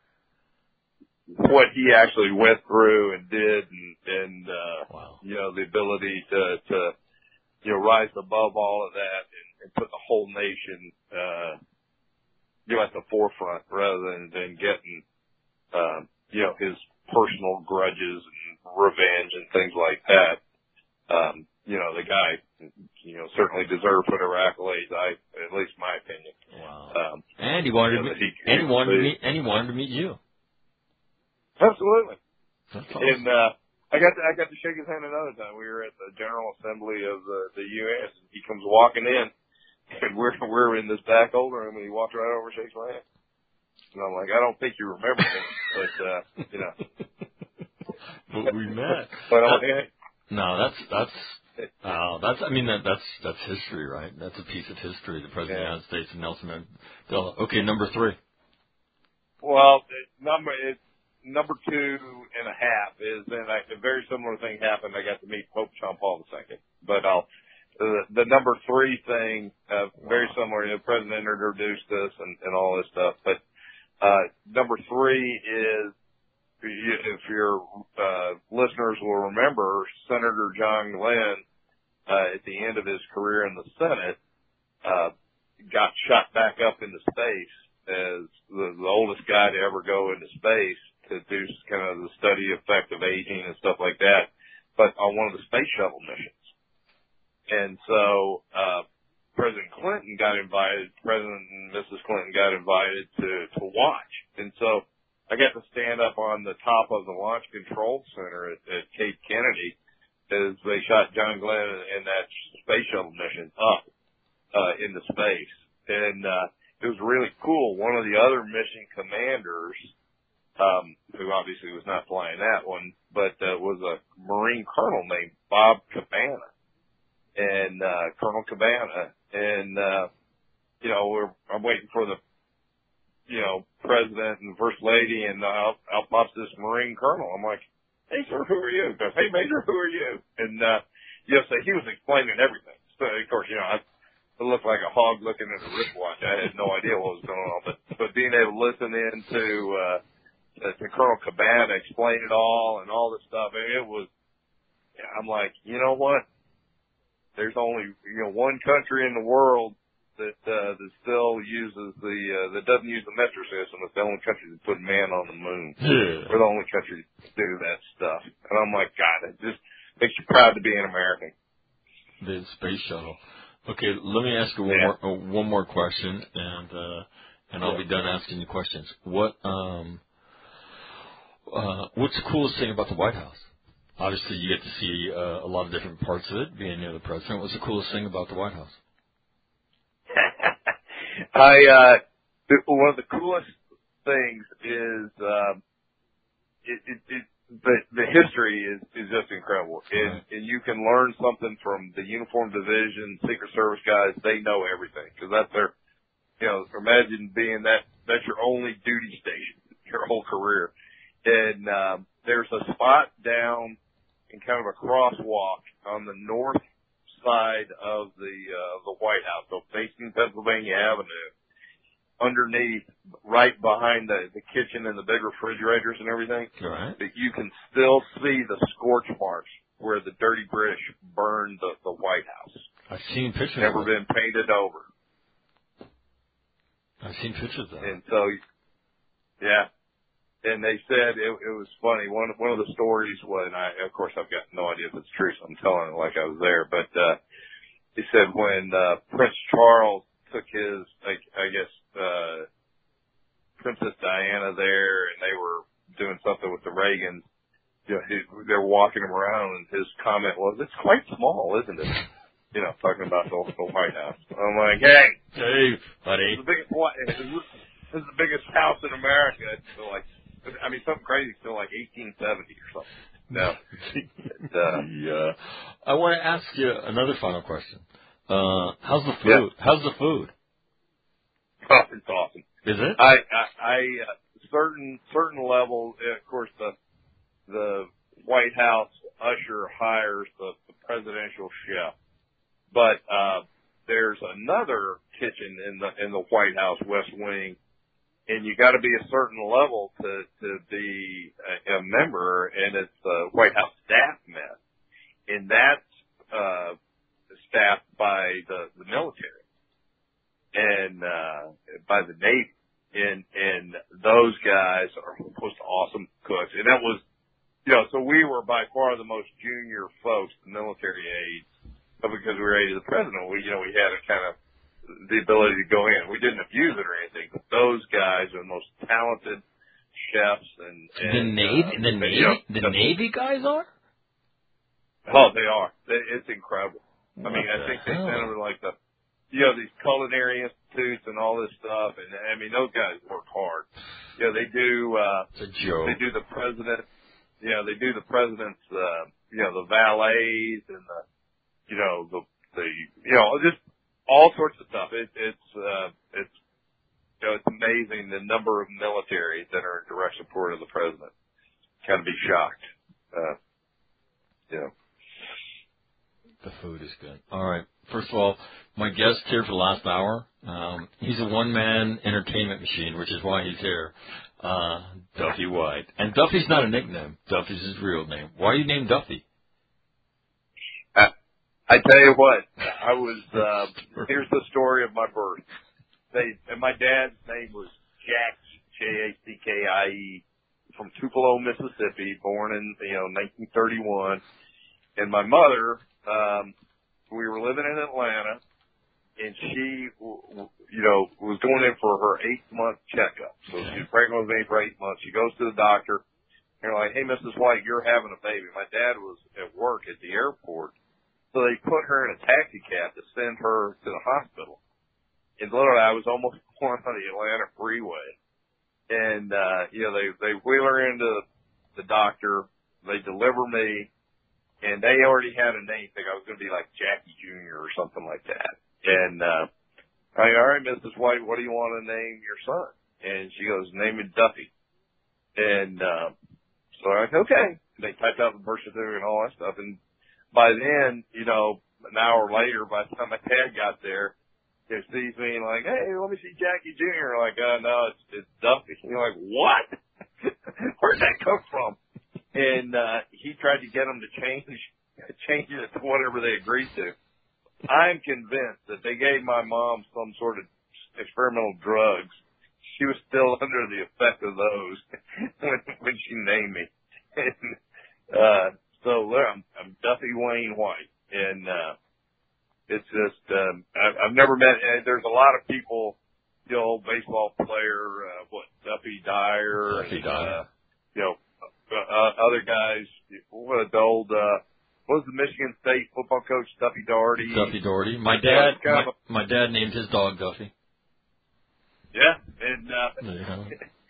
what he actually went through and did and, and, uh, wow. you know, the ability to, to, you know, rise above all of that and, and put the whole nation, uh, you know, at the forefront rather than, than getting, uh, you know, his personal grudges and revenge and things like that. Um, you know, the guy, you know, certainly deserved whatever accolades, I, at least my opinion. Wow. Um, and he wanted you know, to meet, he, and he wanted to he, meet, and he wanted to meet you. Absolutely. That's awesome. And, uh, I got to, I got to shake his hand another time. We were at the General Assembly of the, the U S and he comes walking in, and we're, we're in this back old room, and he walked right over and shakes my hand. And I'm like, I don't think you remember me, but, uh, you know. But we met. But, uh, okay. No, that's, that's, uh, that's, I mean, that, that's, that's history, right? That's a piece of history, the President yeah. of the United States and Nelson Mandela. Okay, number three. Well, it, number, it, number two and a half is then I, a very similar thing happened. I got to meet Pope John Paul the Second, but I'll, the, the number three thing, uh, very similar. You know, the president introduced us and, and all this stuff. But uh, number three is, if your uh, listeners will remember, Senator John Glenn, uh, at the end of his career in the Senate, uh, got shot back up into space as the, the oldest guy to ever go into space to do kind of the study effect of aging and stuff like that, but on one of the space shuttle missions. And so, uh, President Clinton got invited, President and Missus Clinton got invited to, to watch. And so I got to stand up on the top of the Launch Control Center at, at Cape Kennedy as they shot John Glenn in that space shuttle mission up, uh, into space. And, uh, it was really cool. One of the other mission commanders, um, who obviously was not flying that one, but, uh, was a Marine colonel named Bob Cabana. And, uh, Colonel Cabana. And, uh, you know, we're, I'm waiting for the, you know, president and first lady, and uh, out, out pops this Marine colonel. I'm like, hey, sir, who are you? He goes, hey, Major, who are you? And, uh, you know, so he was explaining everything. So, of course, you know, I, I looked like a hog looking at a wristwatch. I had no idea what was going on. But, but being able to listen in to, uh, to Colonel Cabana explain it all and all this stuff, it was, I'm like, you know what? There's only, you know, one country in the world that uh, that still uses the uh, that doesn't use the metric system. It's the only country that put man on the moon. Yeah. We're the only country that do that stuff. And I'm like, God, it just makes you proud to be an American. The space shuttle. Okay, let me ask you one Yeah. more uh, one more question, and uh, and I'll be done asking you questions. What um uh what's the coolest thing about the White House? Obviously, you get to see uh, a lot of different parts of it, being near the president. What's the coolest thing about the White House? I, uh, th- one of the coolest things is, um, it, it, it, the, the history is, is just incredible. And, and you can learn something from the uniform division, Secret Service guys. They know everything because that's their, you know, imagine being that, that's your only duty station your whole career. And, um, there's a spot down in kind of a crosswalk on the north side of the uh, the White House, so facing Pennsylvania Avenue, underneath, right behind the the kitchen and the big refrigerators and everything, Right. that you can still see the scorch marks where the dirty British burned the, the White House. I've seen pictures. Never of been painted over. I've seen pictures of that. And so, yeah. And they said it, it was funny. One one of the stories was, and I, of course, I've got no idea if it's true, so I'm telling it like I was there. But uh, he said when uh, Prince Charles took his, like, I guess, uh, Princess Diana there, and they were doing something with the Reagans. You know, he, they were walking him around, and his comment was, "It's quite small, isn't it?" You know, talking about the, the White House. I'm like, hey, hey, buddy, this is the biggest, this is the biggest house in America. It's still like. I mean, something crazy, still like eighteen seventy or something. No. and, uh, yeah. I want to ask you another final question. Uh, how's the food? Yeah. How's the food? Oh, it's awesome. Is it? I, I, I uh, certain, certain level, of course, the, the White House usher hires the, the presidential chef. But, uh, there's another kitchen in the, in the White House West Wing. And you got to be a certain level to to be a, a member, and it's the White House staff mess, and that's uh, staffed by the, the military and uh, by the Navy, and and those guys are most awesome cooks. And that was, you know, so we were by far the most junior folks, the military aides, but because we were aides of the president, we you know we had a kind of the ability to go in. We didn't abuse it or anything, but those guys are the most talented chefs and, and the Navy, uh, the Navy, you know, the Navy guys are. Oh, they are. It's incredible. What I mean, I the think they hell? send them like the, you know, these culinary institutes and all this stuff, and I mean, those guys work hard. You know, they do. uh It's a joke. They do the president. You know, they do the president's. uh You know, the valets and the, you know, the the you know just. all sorts of stuff. It, it's, uh, it's, you know, it's amazing the number of militaries that are in direct support of the president. Kind of be shocked. Uh, you know. The food is good. All right. First of all, my guest here for the last hour, um, he's a one-man entertainment machine, which is why he's here, uh, Duffy White. And Duffy's not a nickname. Duffy's his real name. Why are you named Duffy? I, I tell you what, I was, uh, here's the story of my birth. They, and my dad's name was Jackie, J A C K I E, from Tupelo, Mississippi, born in, you know, nineteen thirty-one. And my mother, um, we were living in Atlanta, and she, you know, was going in for her eight-month checkup. So she was pregnant with me for eight months. She goes to the doctor, and they're like, hey, Missus White, you're having a baby. My dad was at work at the airport, so they put her in a taxi cab to send her to the hospital. And literally, I was almost born on the Atlanta freeway. And, uh, you know, they, they wheel her into the doctor, they deliver me, and they already had a name. Think I was going to be like Jackie Junior or something like that. And, uh, I go, all right, Missus White, what do you want to name your son? And she goes, name him Duffy. And, uh, so I said, okay. And they typed out the birth certificate and all that stuff. And by then, you know, an hour later, by the time my dad got there, he sees me and like, hey, let me see Jackie Junior Like, uh, no, it's, it's Duffy. And you're like, what? Where'd that come from? And, uh, he tried to get them to change, change it to whatever they agreed to. I'm convinced that they gave my mom some sort of experimental drugs. She was still under the effect of those when, when she named me. And, uh, so there, I'm, I'm Duffy Wayne White. And, uh, it's just, um, I've, I've never met, uh, there's a lot of people, the old baseball player, uh, what, Duffy Dyer. Duffy and, Dyer. Uh, you know, uh, other guys, what, the old, uh, what was the Michigan State football coach, Duffy Daugherty? Duffy Daugherty. My dad, my, my dad named his dog Duffy. Yeah, and, uh, yeah.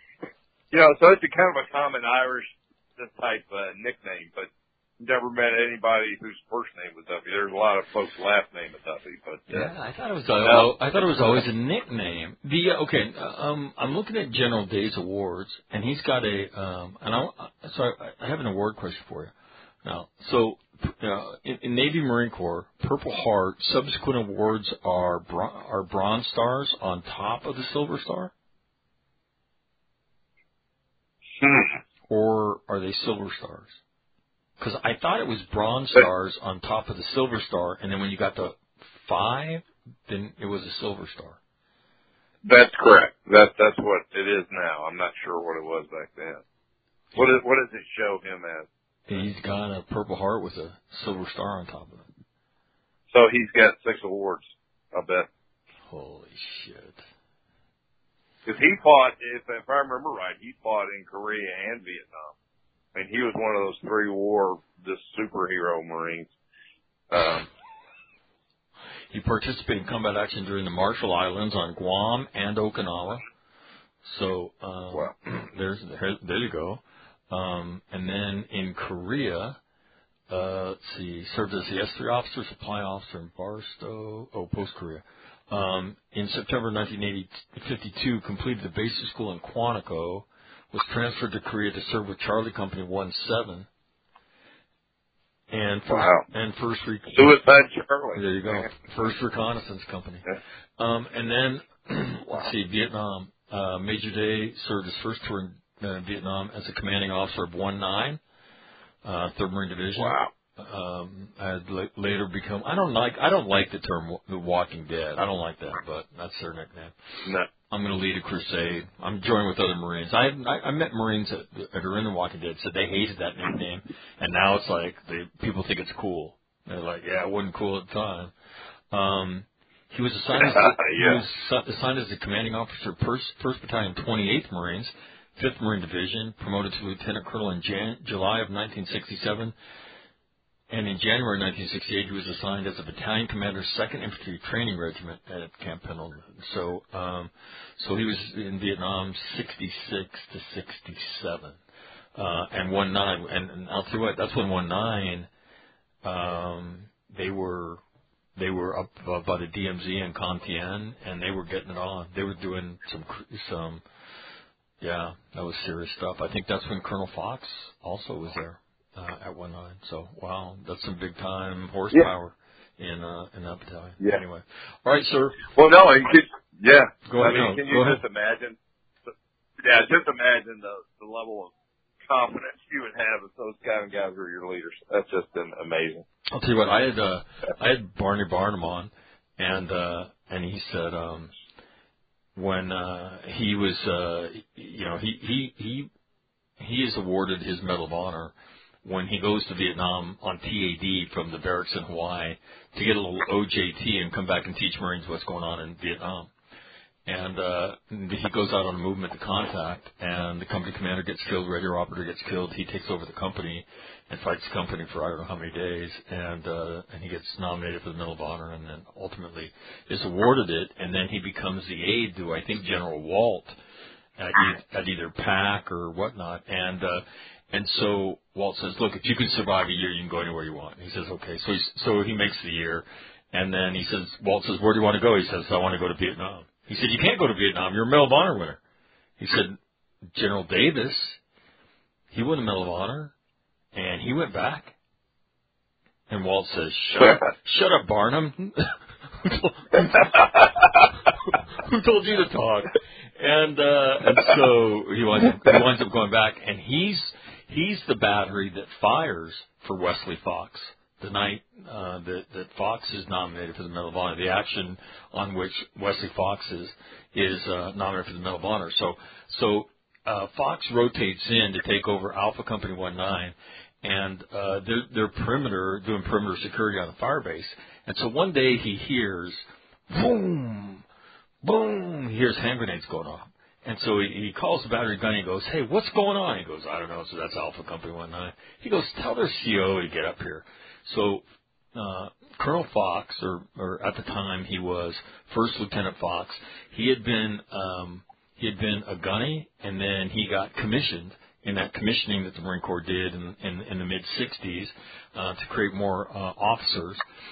you know, so it's a kind of a common Irish type, uh, nickname, but never met anybody whose first name was Duffy. There's a lot of folks' last name is Duffy, but uh, yeah, I thought it was. Uh, I thought it was always a nickname. The uh, okay, uh, um, I'm looking at General Day's awards, and he's got a. Um, and I, so I, I have an award question for you. Now, so uh, in, in Navy Marine Corps, Purple Heart subsequent awards are bron- are Bronze Stars on top of the Silver Star, hmm. or are they Silver Stars? Because I thought it was Bronze Stars on top of the Silver Star, and then when you got to five, then it was a Silver Star. That's correct. That that's what it is now. I'm not sure what it was back then. What is, what does it show him as? He's got a Purple Heart with a Silver Star on top of it. So he's got six awards, I bet. Holy shit. Because he fought, if, if I remember right, he fought in Korea and Vietnam. I mean, he was one of those three war, just superhero Marines. Um, he participated in combat action during the Marshall Islands on Guam and Okinawa. So, um, well, there's, there, there you go. Um, and then in Korea, uh, let's see, served as the S three officer, supply officer in Barstow, oh, post-Korea. Um, in September nineteen fifty-two, completed the basic school in Quantico, was transferred to Korea to serve with Charlie Company one seven. And first, wow. and first re- Suicide Charlie. There you go. First Reconnaissance Company. Um, and then, wow. let's see, Vietnam. Uh, Major Day served his first tour in uh, Vietnam as a commanding officer of one nine, uh, third Marine Division. Wow. Um, had la- later become, I don't like, I don't like the term The Walking Dead. I don't like that, but that's their nickname. No. I'm going to lead a crusade. I'm joining with other Marines. I I, I met Marines that, that are in The Walking Dead, said they hated that nickname, and now it's like they people think it's cool. They're like, yeah, it wasn't cool at the time. Um, he was assigned as the, yeah. he was su- assigned as the commanding officer, first, first Battalion, twenty-eighth Marines, fifth Marine Division, promoted to Lieutenant Colonel in Jan- July of nineteen sixty-seven. And in January nineteen sixty-eight, he was assigned as a battalion commander, second Infantry Training Regiment at Camp Pendleton. So, um, so he was in Vietnam sixty-six to sixty-seven, uh, and one nine. And, and I'll tell you what, that's when one nine, um, they were, they were up uh, by the D M Z and Com Tien, and they were getting it on. They were doing some, some, yeah, that was serious stuff. I think that's when Colonel Fox also was there. Uh, at one nine, so wow, that's some big time horsepower. in uh, in that battalion. Yeah. Anyway, all right, sir. Well, no, you could, yeah. Go I ahead. mean, No, can go you ahead. just imagine? Yeah, just imagine the the level of confidence you would have if those kind of guys were your leaders. That's just been amazing. I'll tell you what. I had uh, I had Barney Barnum on, and uh, and he said um, when uh, he was uh, you know he he he he is awarded his Medal of Honor when he goes to Vietnam on T A D from the barracks in Hawaii to get a little O J T and come back and teach Marines what's going on in Vietnam. And uh, he goes out on a movement to contact, and the company commander gets killed, radio operator gets killed. He takes over the company and fights the company for I don't know how many days, and uh, and he gets nominated for the Medal of Honor, and then ultimately is awarded it, and then he becomes the aide to I think General Walt at, e- at either PAC or whatnot, and uh, and so Walt says, look, if you can survive a year, you can go anywhere you want. And he says, okay, so he's, so he makes the year, and then he says, Walt says, where do you want to go? He says, I want to go to Vietnam. He said, you can't go to Vietnam. You're a Medal of Honor winner. He said, General Davis, he won the Medal of Honor, and he went back. And Walt says, shut up, shut up, Barnum. Who told you to talk? And uh, and so he winds, up, he winds up going back, and he's he's the battery that fires for Wesley Fox. The night uh, that, that Fox is nominated for the Medal of Honor, the action on which Wesley Fox is is uh, nominated for the Medal of Honor. So so uh, Fox rotates in to take over Alpha Company one nine, and uh, they're, they're perimeter doing perimeter security on the fire base. And so one day he hears boom, boom. He hears hand grenades going off. And so he, he calls the battery gun and he goes, hey, what's going on? He goes, I don't know. So that's Alpha Company one nine. He goes, tell their C O to get up here. So uh, Colonel Fox, or, or at the time he was First Lieutenant Fox, he had been um, he had been a gunny, and then he got commissioned in that commissioning that the Marine Corps did in, in, in the mid sixties uh, to create more uh, officers,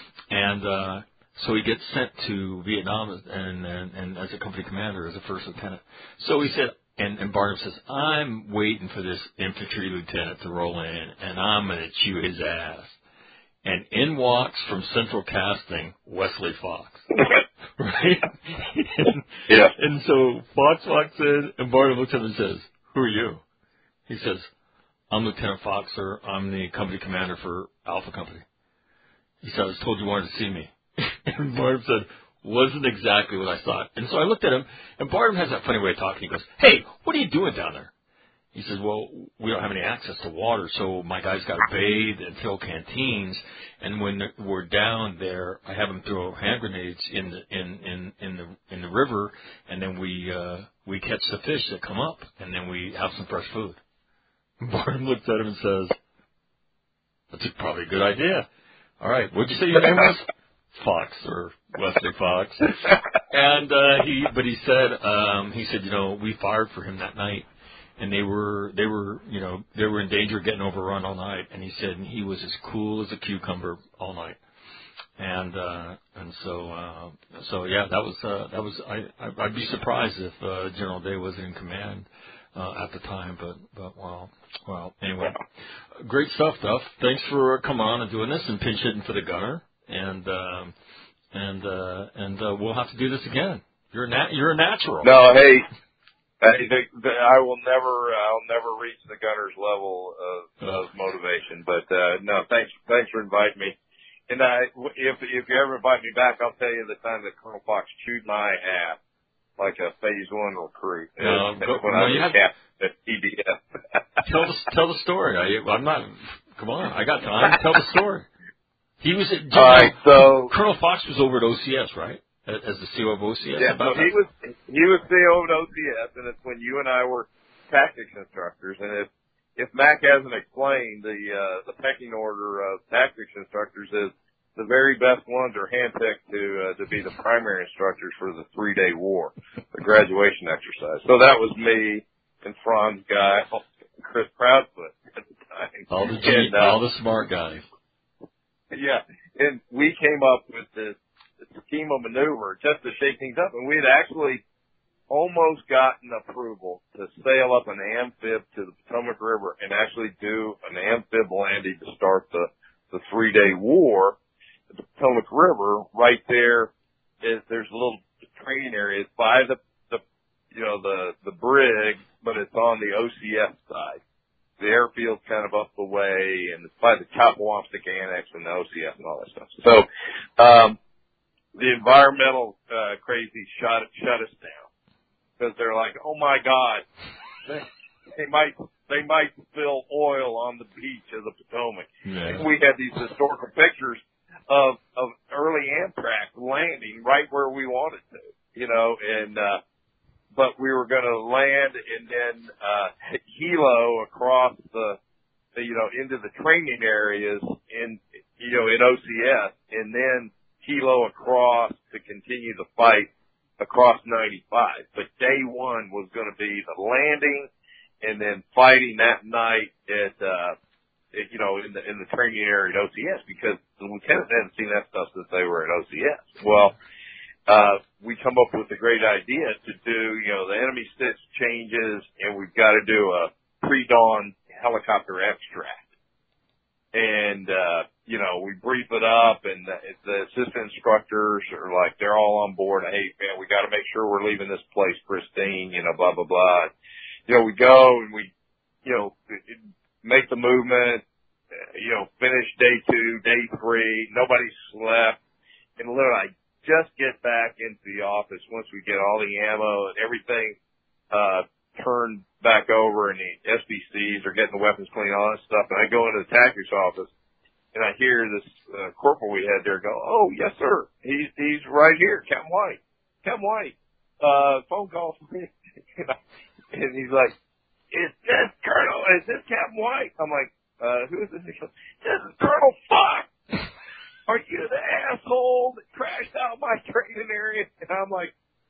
and uh, so he gets sent to Vietnam and, and, and as a company commander, as a first lieutenant. So he said, and, and Barnum says, I'm waiting for this infantry lieutenant to roll in, and I'm going to chew his ass. And in walks from Central Casting Wesley Fox. Right? and, Yeah. and so Fox walks in, and Barnum looks at him and says, who are you? He says, I'm Lieutenant Fox, sir. I'm the company commander for Alpha Company. He said, I was told you wanted to see me. And Barnum said, wasn't exactly what I thought. And so I looked at him, and Barnum has that funny way of talking. He goes, hey, what are you doing down there? He says, well, we don't have any access to water, so my guys got to bathe and fill canteens. And when we're down there, I have them throw hand grenades in the in in in the in the river, and then we uh, we catch the fish that come up, and then we have some fresh food. Barnum looks at him and says, that's probably a good idea. All right, what'd you say your name was? Fox, or Wesley Fox. And uh, he, but he said, um, he said, you know, we fired for him that night. And they were, they were, you know, they were in danger of getting overrun all night. And he said he was as cool as a cucumber all night. And uh, and so, uh, so yeah, that was, uh, that was. I, I'd be surprised if uh, General Day wasn't in command uh, at the time. But, but well, well, anyway, great stuff, Duff. Thanks for coming on and doing this and pinch hitting for the gunner. And um, and uh, and uh, we'll have to do this again. You're a nat- you're a natural. No, hey. I, the, the, I will never, I'll never reach the gunner's level of, of motivation. But uh, no, thanks, thanks for inviting me. And I, if if you ever invite me back, I'll tell you the time that Colonel Fox chewed my ass like a Phase One recruit No, uh, go, when no, I was you have, captain at T D F. tell the tell the story. I, I'm not. Come on, I got time. Tell the story. He was at, All right, so Colonel Fox was over at O C S, right? As the C O of O C S? yeah, so he was he was C O of O C S, and it's when you and I were tactics instructors. And if if Mac hasn't explained, the uh, the pecking order of tactics instructors is the very best ones are handpicked to uh, to be the primary instructors for the three day war, the graduation exercise. So that was me and Franz Guy, Chris Proudfoot at the time, all the G, and, uh, all the smart guys. Yeah, and we came up with this scheme of maneuver just to shake things up, and we had actually almost gotten approval to sail up an amphib to the Potomac River and actually do an amphib landing to start the the three day war. the Potomac River, right there is there's a little training area. It's by the, the you know, the, the brig, but it's on the O C S side. The airfield's kind of up the way, and it's by the Chopawamstic Annex and the O C S and all that stuff. So, um, the environmental, uh, crazy shut, shut us down. Cause they're like, oh my God, they, they might, they might spill oil on the beach of the Potomac. Yeah. And we had these historical pictures of, of early Amtrak landing right where we wanted to, you know, and, uh, but we were going to land and then uh helo across the, the, you know, into the training areas in, you know, in O C S, and then helo across to continue the fight across ninety-five. But day one was going to be the landing and then fighting that night at, uh, at, you know, in the, in the training area at O C S, because the lieutenants hadn't seen that stuff since they were at O C S. Well, Uh, we come up with a great idea to do, you know, the enemy stitch changes, and we've got to do a pre-dawn helicopter extract. And, uh, you know, we brief it up, and the, the assistant instructors are like, they're all on board. Hey, man, we got to make sure we're leaving this place pristine, you know, blah, blah, blah. You know, we go and we, you know, make the movement, you know, finish day two, day three. Nobody slept. And literally, I just get back into the office once we get all the ammo and everything uh turned back over, and the S B Cs are getting the weapons clean, all that stuff. And I go into the tactics office, and I hear this uh, corporal we had there go, "Oh, yes, sir. He's he's right here, Captain White. Captain White. Uh, phone call for me." and, I, and he's like, "Is this Colonel? Is this Captain White?" I'm like, uh, "Who is this?" He goes, "This is Colonel Fuck. Are you the asshole that crashed out my training area?" And I'm like,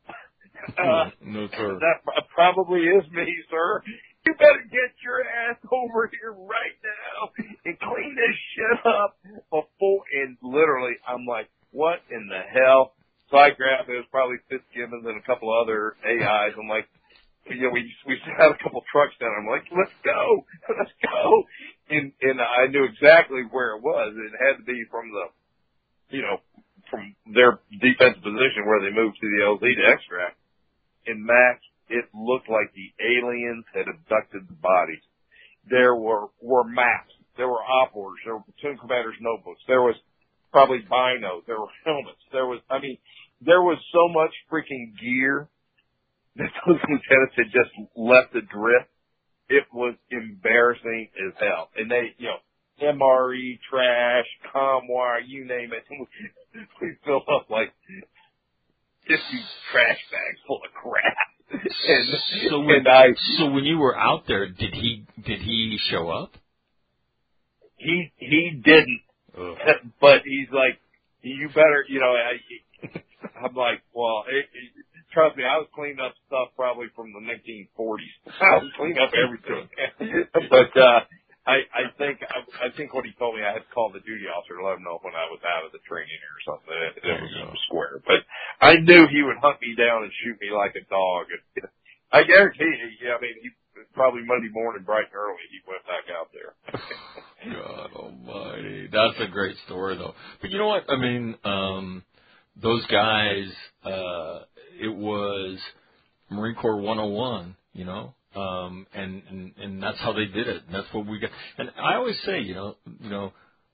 uh, no, sir. That probably is me, sir. You better get your ass over here right now and clean this shit up before. And literally, I'm like, what in the hell? So I grabbed, it was probably Fitzgibbons and a couple other A Is. I'm like, you know, we we had a couple trucks down. I'm like, let's go, let's go. And and I knew exactly where it was. It had to be from the, you know, from their defensive position where they moved to the L Z to extract. And Max, it looked like the aliens had abducted the bodies. There were, were maps. There were op orders. There were platoon commanders' notebooks. There was probably binos. There were helmets. There was, I mean, there was so much freaking gear that those lieutenants had just left adrift. It was embarrassing as hell. And they, you know, M R E, trash, comm wire, you name it. We filled up like fifty trash bags full of crap. And, so, when, and I, so when you were out there, did he did he show up? He he didn't, Ugh. but he's like, you better, you know. I, I'm like, well, it, it, trust me, I was cleaning up stuff probably from the nineteen forties. I was cleaning up everything, but. uh I, I think I, I think what he told me, I had to call the duty officer to let him know when I was out of the training or something. It, it was square, but I knew he would hunt me down and shoot me like a dog. And, I guarantee you, yeah, I mean, he probably Monday morning, bright and early, he went back out there. God Almighty, that's a great story, though. But you know what? I mean, um, those guys. Uh, it was Marine Corps one oh one, you know. Um, and, and, and that's how they did it. And that's what we got. And I always say, you know, you know,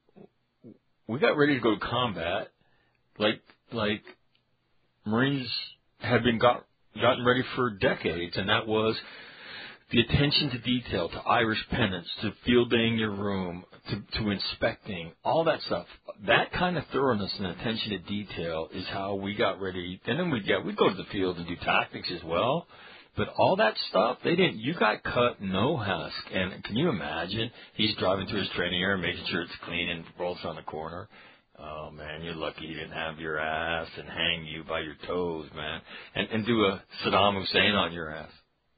we got ready to go to combat, like, like Marines had been got, gotten ready for decades. And that was the attention to detail, to Irish pennants, to fielding your room, to, to inspecting, all that stuff. That kind of thoroughness and attention to detail is how we got ready. And then we'd get, we'd go to the field and do tactics as well. But all that stuff, they didn't, you got cut no husk. And can you imagine? He's driving through his training area, making sure it's clean and rolls around the corner. Oh, man, you're lucky he didn't have your ass and hang you by your toes, man. And, and do a Saddam Hussein on your ass.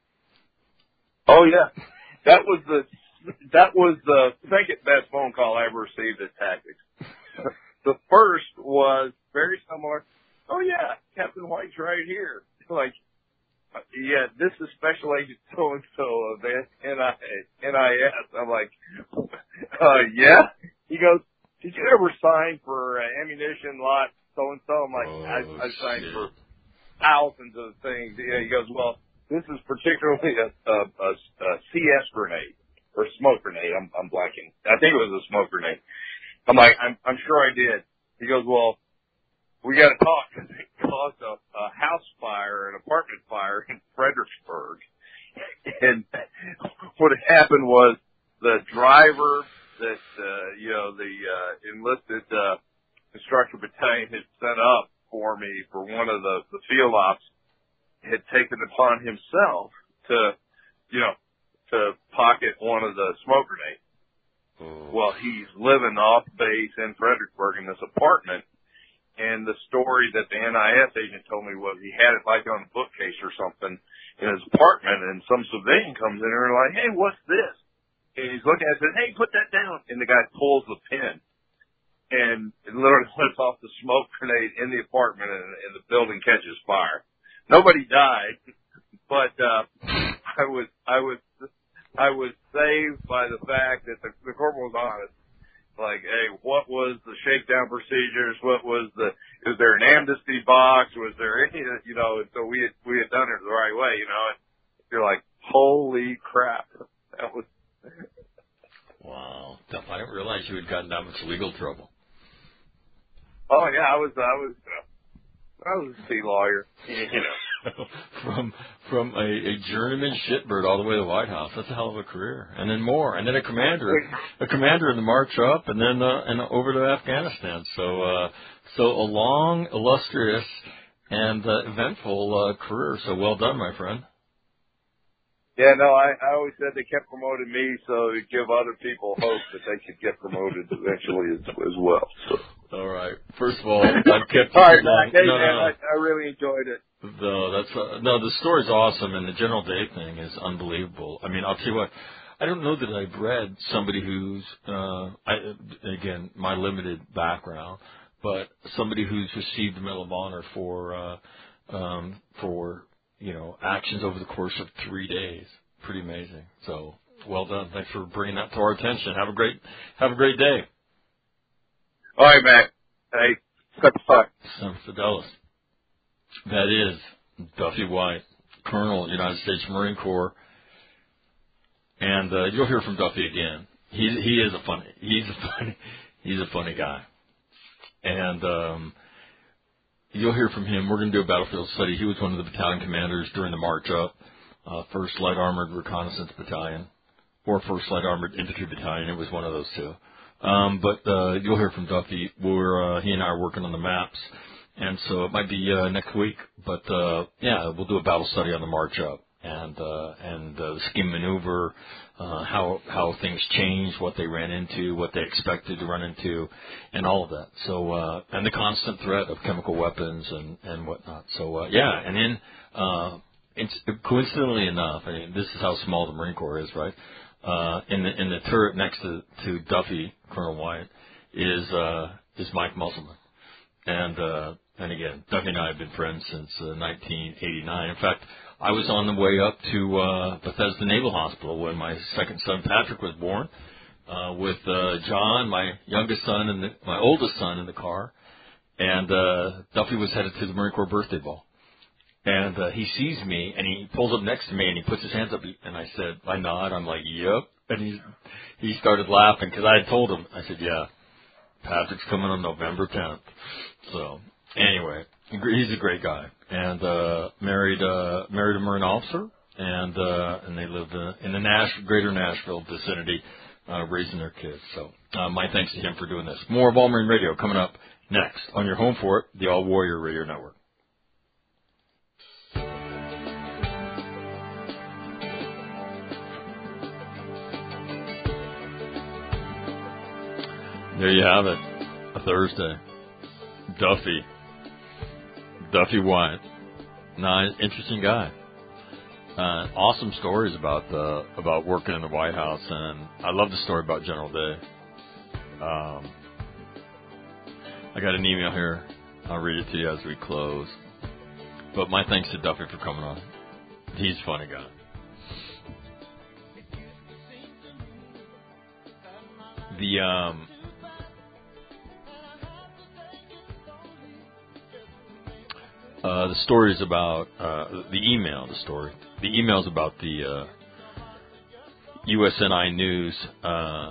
Oh, yeah. That was the, that was the second best phone call I ever received at Tactics. The first was very similar. Oh, yeah, Captain White's right here. Like, yeah, this is Special Agent so-and-so of N I S. I'm like, uh, yeah? He goes, did you ever sign for uh, ammunition lot so-and-so? I'm like, oh, I, I signed shit. for thousands of things. Yeah, he goes, well, this is particularly a, a, a, a C S grenade or smoke grenade. I'm, I'm blanking. I think it was a smoke grenade. I'm like, I'm, I'm sure I did. He goes, well, we got to talk because it caused a, a house fire, an apartment fire in Fredericksburg. And what happened was the driver that, uh, you know, the, uh, enlisted, uh, instructor battalion had sent up for me for one of the, the field ops had taken it upon himself to, you know, to pocket one of the smoke grenades. Oh. Well, he's living off base in Fredericksburg in this apartment. And the story that the N I S agent told me was he had it like on a bookcase or something in his apartment, and some civilian comes in there and like, hey, what's this? And he's looking at it and says, hey, put that down. And the guy pulls the pin and it literally lets off the smoke grenade in the apartment, and, and the building catches fire. Nobody died, but uh I was I was I was saved by the fact that the, the corporal was honest. Like, hey, what was the shakedown procedures? What was the, is there an amnesty box? Was there any, you know, and so we had, we had done it the right way, you know, and you're like, holy crap. That was. Wow. I didn't realize you had gotten that much legal trouble. Oh yeah, I was, I was, uh, I was a sea lawyer, you know. from from a, a journeyman shitbird all the way to the White House. That's a hell of a career. And then more. And then a commander. A commander in the march up and then uh, and over to Afghanistan. So uh, so a long, illustrious, and uh, eventful uh, career. So well done, my friend. Yeah, no, I, I always said they kept promoting me so to give other people hope that they could get promoted eventually as, as well. So. All right. First of all, I've kept you all right, too long. Hey, no, man, no, no. I, I really enjoyed it. No, that's uh, no. The story's awesome, and the General Day thing is unbelievable. I mean, I'll tell you what. I don't know that I've read somebody who's, uh, I, again, my limited background, but somebody who's received the Medal of Honor for, uh, um, for you know, actions over the course of three days. Pretty amazing. So, well done. Thanks for bringing that to our attention. Have a great, have a great day. All right, Mac. Hey, cut the fuck. Sam Fidelis. That is Duffy White, Colonel, United States Marine Corps, and uh, you'll hear from Duffy again. He he is a funny he's a funny he's a funny guy, and um, you'll hear from him. We're going to do a battlefield study. He was one of the battalion commanders during the march up, uh, First Light Armored Reconnaissance Battalion, or First Light Armored Infantry Battalion. It was one of those two. Um, but uh, you'll hear from Duffy. We're uh, he and I are working on the maps. And so it might be uh, next week, but uh, yeah, we'll do a battle study on the march up and uh, and uh, the scheme maneuver, uh, how how things changed, what they ran into, what they expected to run into, and all of that. So uh, and the constant threat of chemical weapons and and whatnot. So uh, yeah, and then uh, it's, coincidentally enough, I mean, this is how small the Marine Corps is, right? Uh, in the in the turret next to to Duffy, Colonel White, is uh, is Mike Musselman, and. Uh, And again, Duffy and I have been friends since uh, nineteen eighty-nine. In fact, I was on the way up to uh, Bethesda Naval Hospital when my second son, Patrick, was born, uh, with uh, John, my youngest son, and the, my oldest son in the car. And uh, Duffy was headed to the Marine Corps birthday ball. And uh, he sees me, and he pulls up next to me, and he puts his hands up, and I said, I nod. I'm like, yep. And he, he started laughing because I had told him. I said, yeah, Patrick's coming on November tenth. So... Anyway, he's a great guy, and uh, married uh, married a Marine officer, and uh, and they lived uh, in the Nash, greater Nashville vicinity, uh, raising their kids. So uh, my thanks to him for doing this. More of All Marine Radio coming up next on your home for it, the All Warrior Radio Network. There you have it, a Thursday. Duffy. Duffy White, nice, interesting guy. Uh, awesome stories about uh, about working in the White House, and I love the story about General Day. Um, I got an email here. I'll read it to you as we close. But my thanks to Duffy for coming on. He's a funny guy. The um, Uh, the story is about uh, the email. The story. The email is about the uh, U S N I News uh,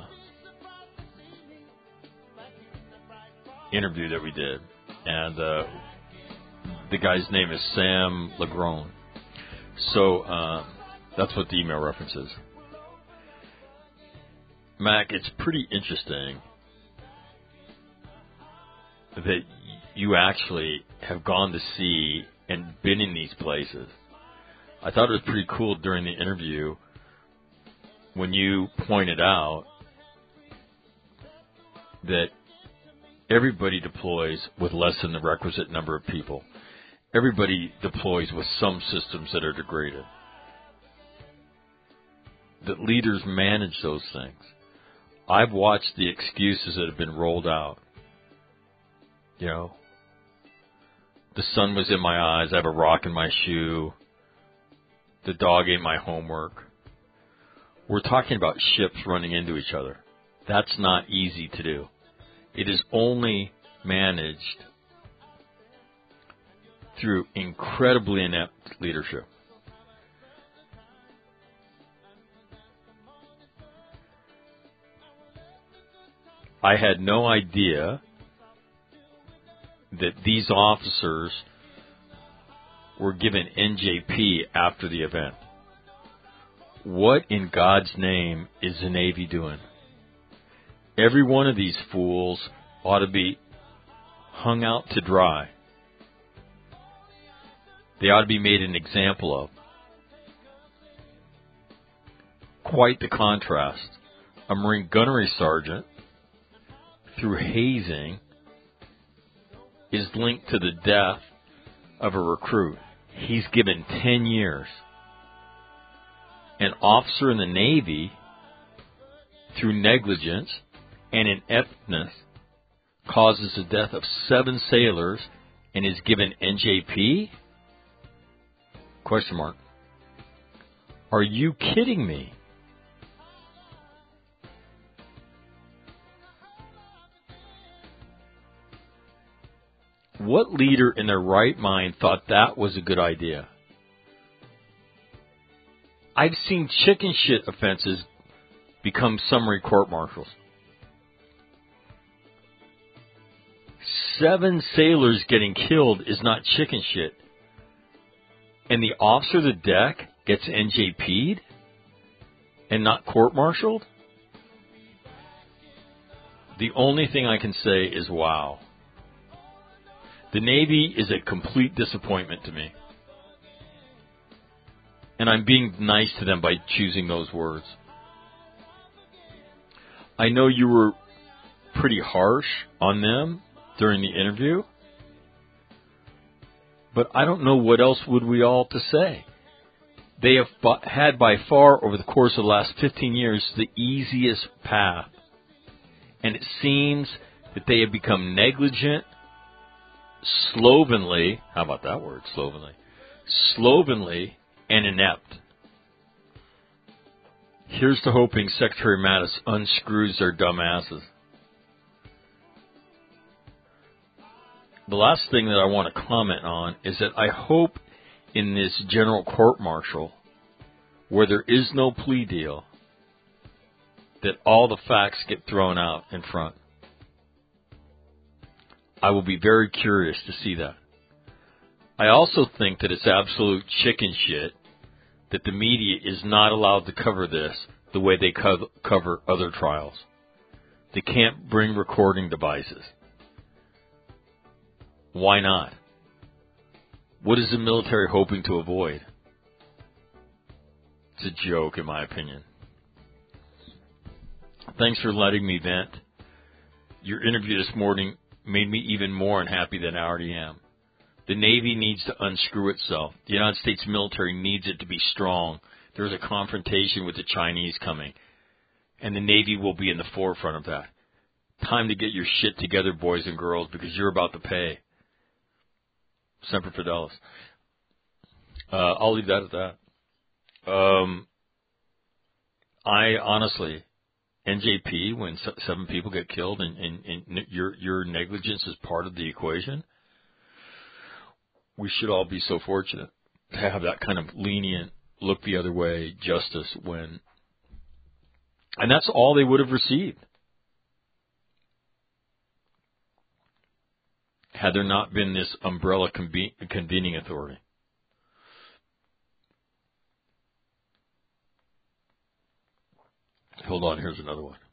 interview that we did, and uh, the guy's name is Sam Legrone. So uh, that's what the email reference is. Mac, it's pretty interesting that you actually have gone to see and been in these places. I thought it was pretty cool during the interview when you pointed out that everybody deploys with less than the requisite number of people. Everybody deploys with some systems that are degraded. That leaders manage those things. I've watched the excuses that have been rolled out. You know, the sun was in my eyes, I have a rock in my shoe, the dog ate my homework. We're talking about ships running into each other. That's not easy to do. It is only managed through incredibly inept leadership. I had no idea that these officers were given N J P after the event. What in God's name is the Navy doing? Every one of these fools ought to be hung out to dry. They ought to be made an example of. Quite the contrast. A Marine gunnery sergeant, through hazing, is linked to the death of a recruit. He's given ten years. An officer in the Navy, through negligence and ineptness, causes the death of seven sailors and is given N J P? Question mark. Are you kidding me? What leader in their right mind thought that was a good idea? I've seen chicken shit offenses become summary court-martials. Seven sailors getting killed is not chicken shit. And the officer of the deck gets N J P'd and not court-martialed? The only thing I can say is wow. The Navy is a complete disappointment to me. And I'm being nice to them by choosing those words. I know you were pretty harsh on them during the interview, but I don't know what else would we all to say. They have had by far over the course of the last fifteen years the easiest path. And it seems that they have become negligent, slovenly, how about that word, slovenly, slovenly and inept. Here's to hoping Secretary Mattis unscrews their dumb asses. The last thing that I want to comment on is that I hope in this general court-martial, where there is no plea deal, that all the facts get thrown out in front. I will be very curious to see that. I also think that it's absolute chicken shit that the media is not allowed to cover this the way they co- cover other trials. They can't bring recording devices. Why not? What is the military hoping to avoid? It's a joke, in my opinion. Thanks for letting me vent. Your interview this morning made me even more unhappy than I already am. The Navy needs to unscrew itself. The United States military needs it to be strong. There's a confrontation with the Chinese coming, and the Navy will be in the forefront of that. Time to get your shit together, boys and girls, because you're about to pay. Semper Fidelis. Uh, I'll leave that at that. Um, I honestly, N J P, when seven people get killed and, and, and your your negligence is part of the equation, we should all be so fortunate to have that kind of lenient, look the other way justice when, and that's all they would have received had there not been this umbrella conven- convening authority. Hold on, here's another one.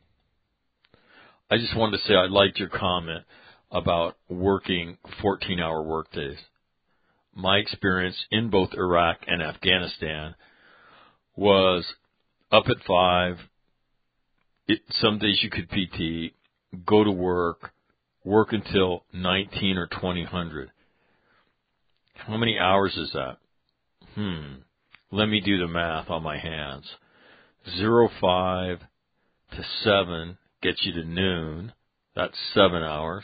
I just wanted to say I liked your comment about working fourteen-hour workdays. My experience in both Iraq and Afghanistan was up at five. It, some days you could P T, go to work, work until nineteen or twenty hundred. How many hours is that? Hmm. Let me do the math on my hands. Zero five to seven gets you to noon. That's seven hours.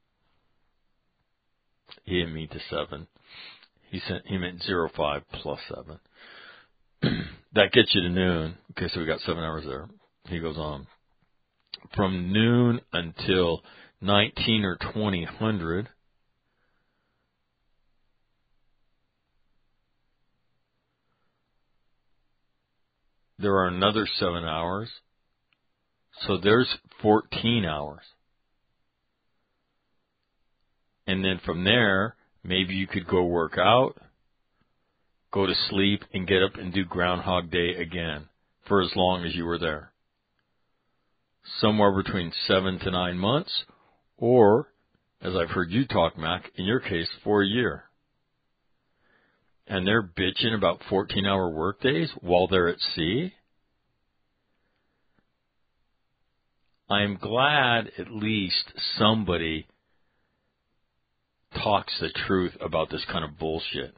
He didn't mean to seven. He sent, he meant zero five plus seven. That gets you to noon. Okay, so we got seven hours there. He goes on. From noon until nineteen or twenty hundred. There are another seven hours. So there's fourteen hours. And then from there, maybe you could go work out, go to sleep, and get up and do Groundhog Day again for as long as you were there. Somewhere between seven to nine months, or, as I've heard you talk, Mac, in your case, for a year. And they're bitching about fourteen-hour workdays while they're at sea? I'm glad at least somebody talks the truth about this kind of bullshit.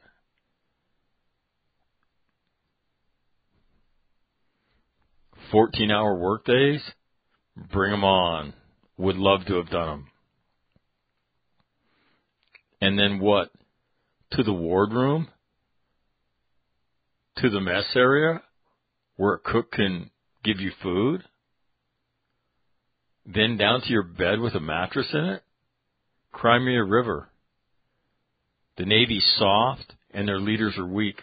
fourteen-hour workdays? Bring them on. Would love to have done them. And then what? To the wardroom? To the mess area? Where a cook can give you food? Then down to your bed with a mattress in it? Crimea River. The Navy's soft and their leaders are weak.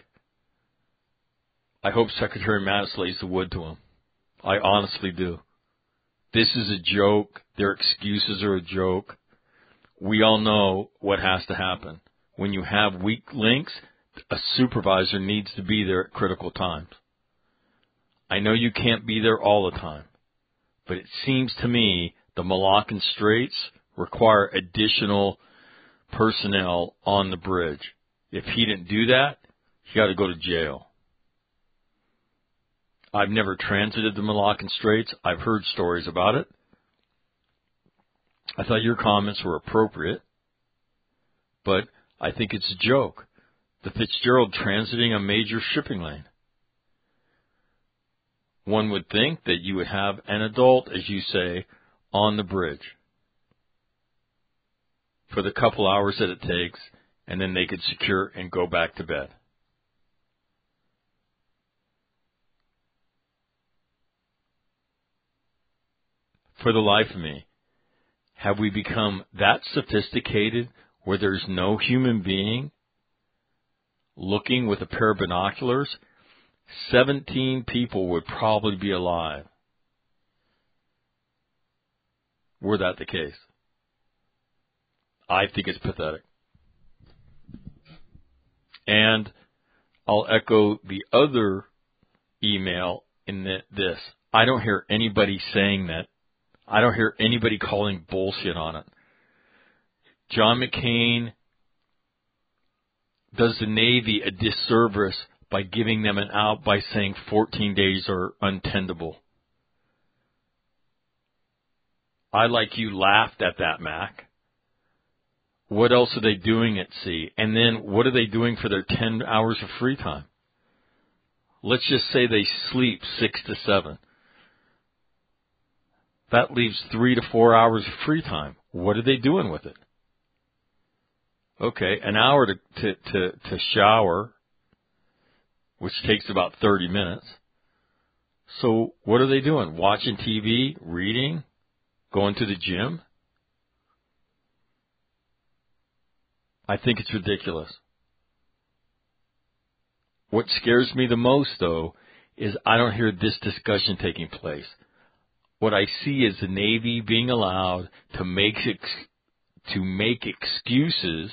I hope Secretary Mattis lays the wood to them. I honestly do. This is a joke. Their excuses are a joke. We all know what has to happen. When you have weak links, a supervisor needs to be there at critical times. I know you can't be there all the time, but it seems to me the Malaccan Straits require additional personnel on the bridge. If he didn't do that, he got to go to jail. I've never transited the Malaccan Straits. I've heard stories about it. I thought your comments were appropriate, but I think it's a joke. The Fitzgerald transiting a major shipping lane. One would think that you would have an adult, as you say, on the bridge for the couple hours that it takes, and then they could secure and go back to bed. For the life of me, have we become that sophisticated where there's no human being looking with a pair of binoculars? Seventeen people would probably be alive were that the case. I think it's pathetic. And I'll echo the other email in the, this. I don't hear anybody saying that. I don't hear anybody calling bullshit on it. John McCain does the Navy a disservice by giving them an out by saying fourteen days are untenable. I, like you, laughed at that, Mac. What else are they doing at sea? And then what are they doing for their ten hours of free time? Let's just say they sleep six to seven. That leaves three to four hours of free time. What are they doing with it? Okay, an hour to, to, to, to shower, which takes about thirty minutes. So what are they doing? Watching T V, reading, going to the gym? I think it's ridiculous. What scares me the most, though, is I don't hear this discussion taking place. What I see is the Navy being allowed to make ex- to make excuses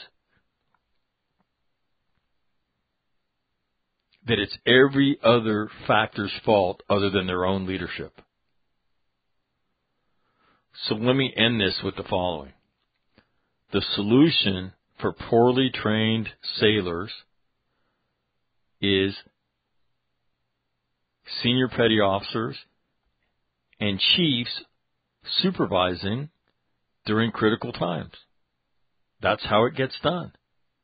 that it's every other factor's fault other than their own leadership. So let me end this with the following. The solution for poorly trained sailors is senior petty officers and chiefs supervising during critical times. That's how it gets done.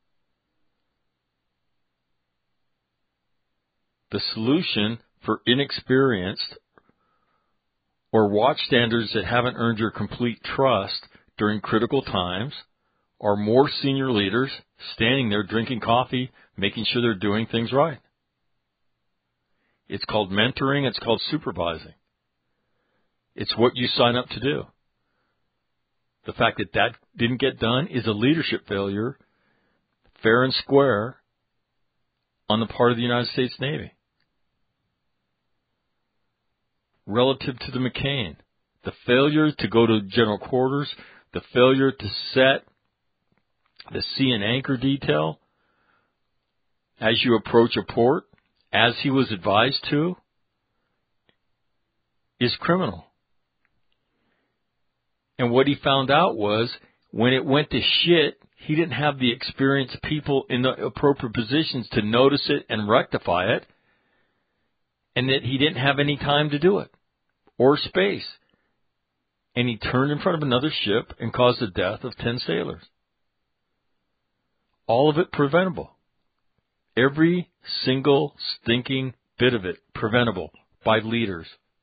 The solution for inexperienced or watchstanders that haven't earned your complete trust during critical times are more senior leaders standing there drinking coffee, making sure they're doing things right. It's called mentoring. It's called supervising. It's what you sign up to do. The fact that that didn't get done is a leadership failure, fair and square, on the part of the United States Navy. Relative to the McCain, the failure to go to general quarters, the failure to set the sea and anchor detail as you approach a port, as he was advised to, is criminal. And what he found out was, when it went to shit, he didn't have the experienced people in the appropriate positions to notice it and rectify it, and that he didn't have any time to do it, or space. And he turned in front of another ship and caused the death of ten sailors. All of it preventable. Every single stinking bit of it preventable by leaders.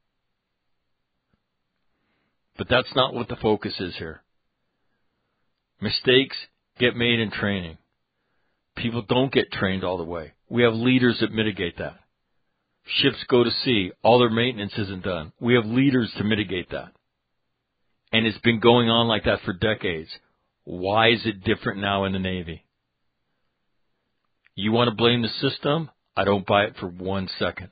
But that's not what the focus is here. Mistakes get made in training. People don't get trained all the way. We have leaders that mitigate that. Ships go to sea. All their maintenance isn't done. We have leaders to mitigate that. And it's been going on like that for decades. Why is it different now in the Navy? You want to blame the system? I don't buy it for one second.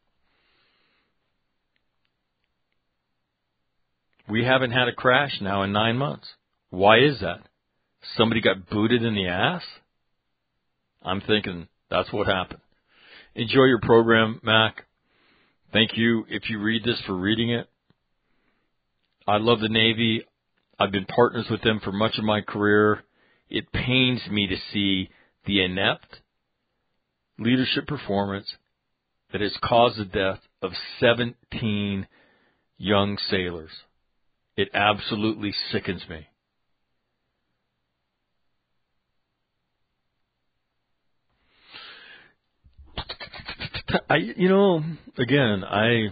We haven't had a crash now in nine months. Why is that? Somebody got booted in the ass? I'm thinking that's what happened. Enjoy your program, Mac. Thank you if you read this for reading it. I love the Navy. I've been partners with them for much of my career. It pains me to see the inept leadership performance that has caused the death of seventeen young sailors. It absolutely sickens me. I, you know, again, I,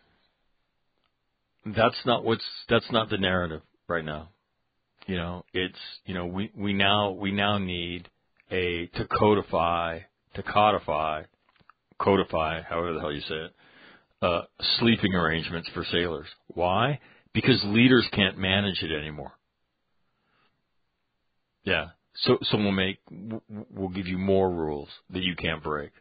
that's not what's, that's not the narrative right now. You know, it's, you know, we, we now, we now need a, to codify, to codify, codify, however the hell you say it, uh, sleeping arrangements for sailors. Why? Because leaders can't manage it anymore. Yeah. So, so we'll make, we'll give you more rules that you can't break.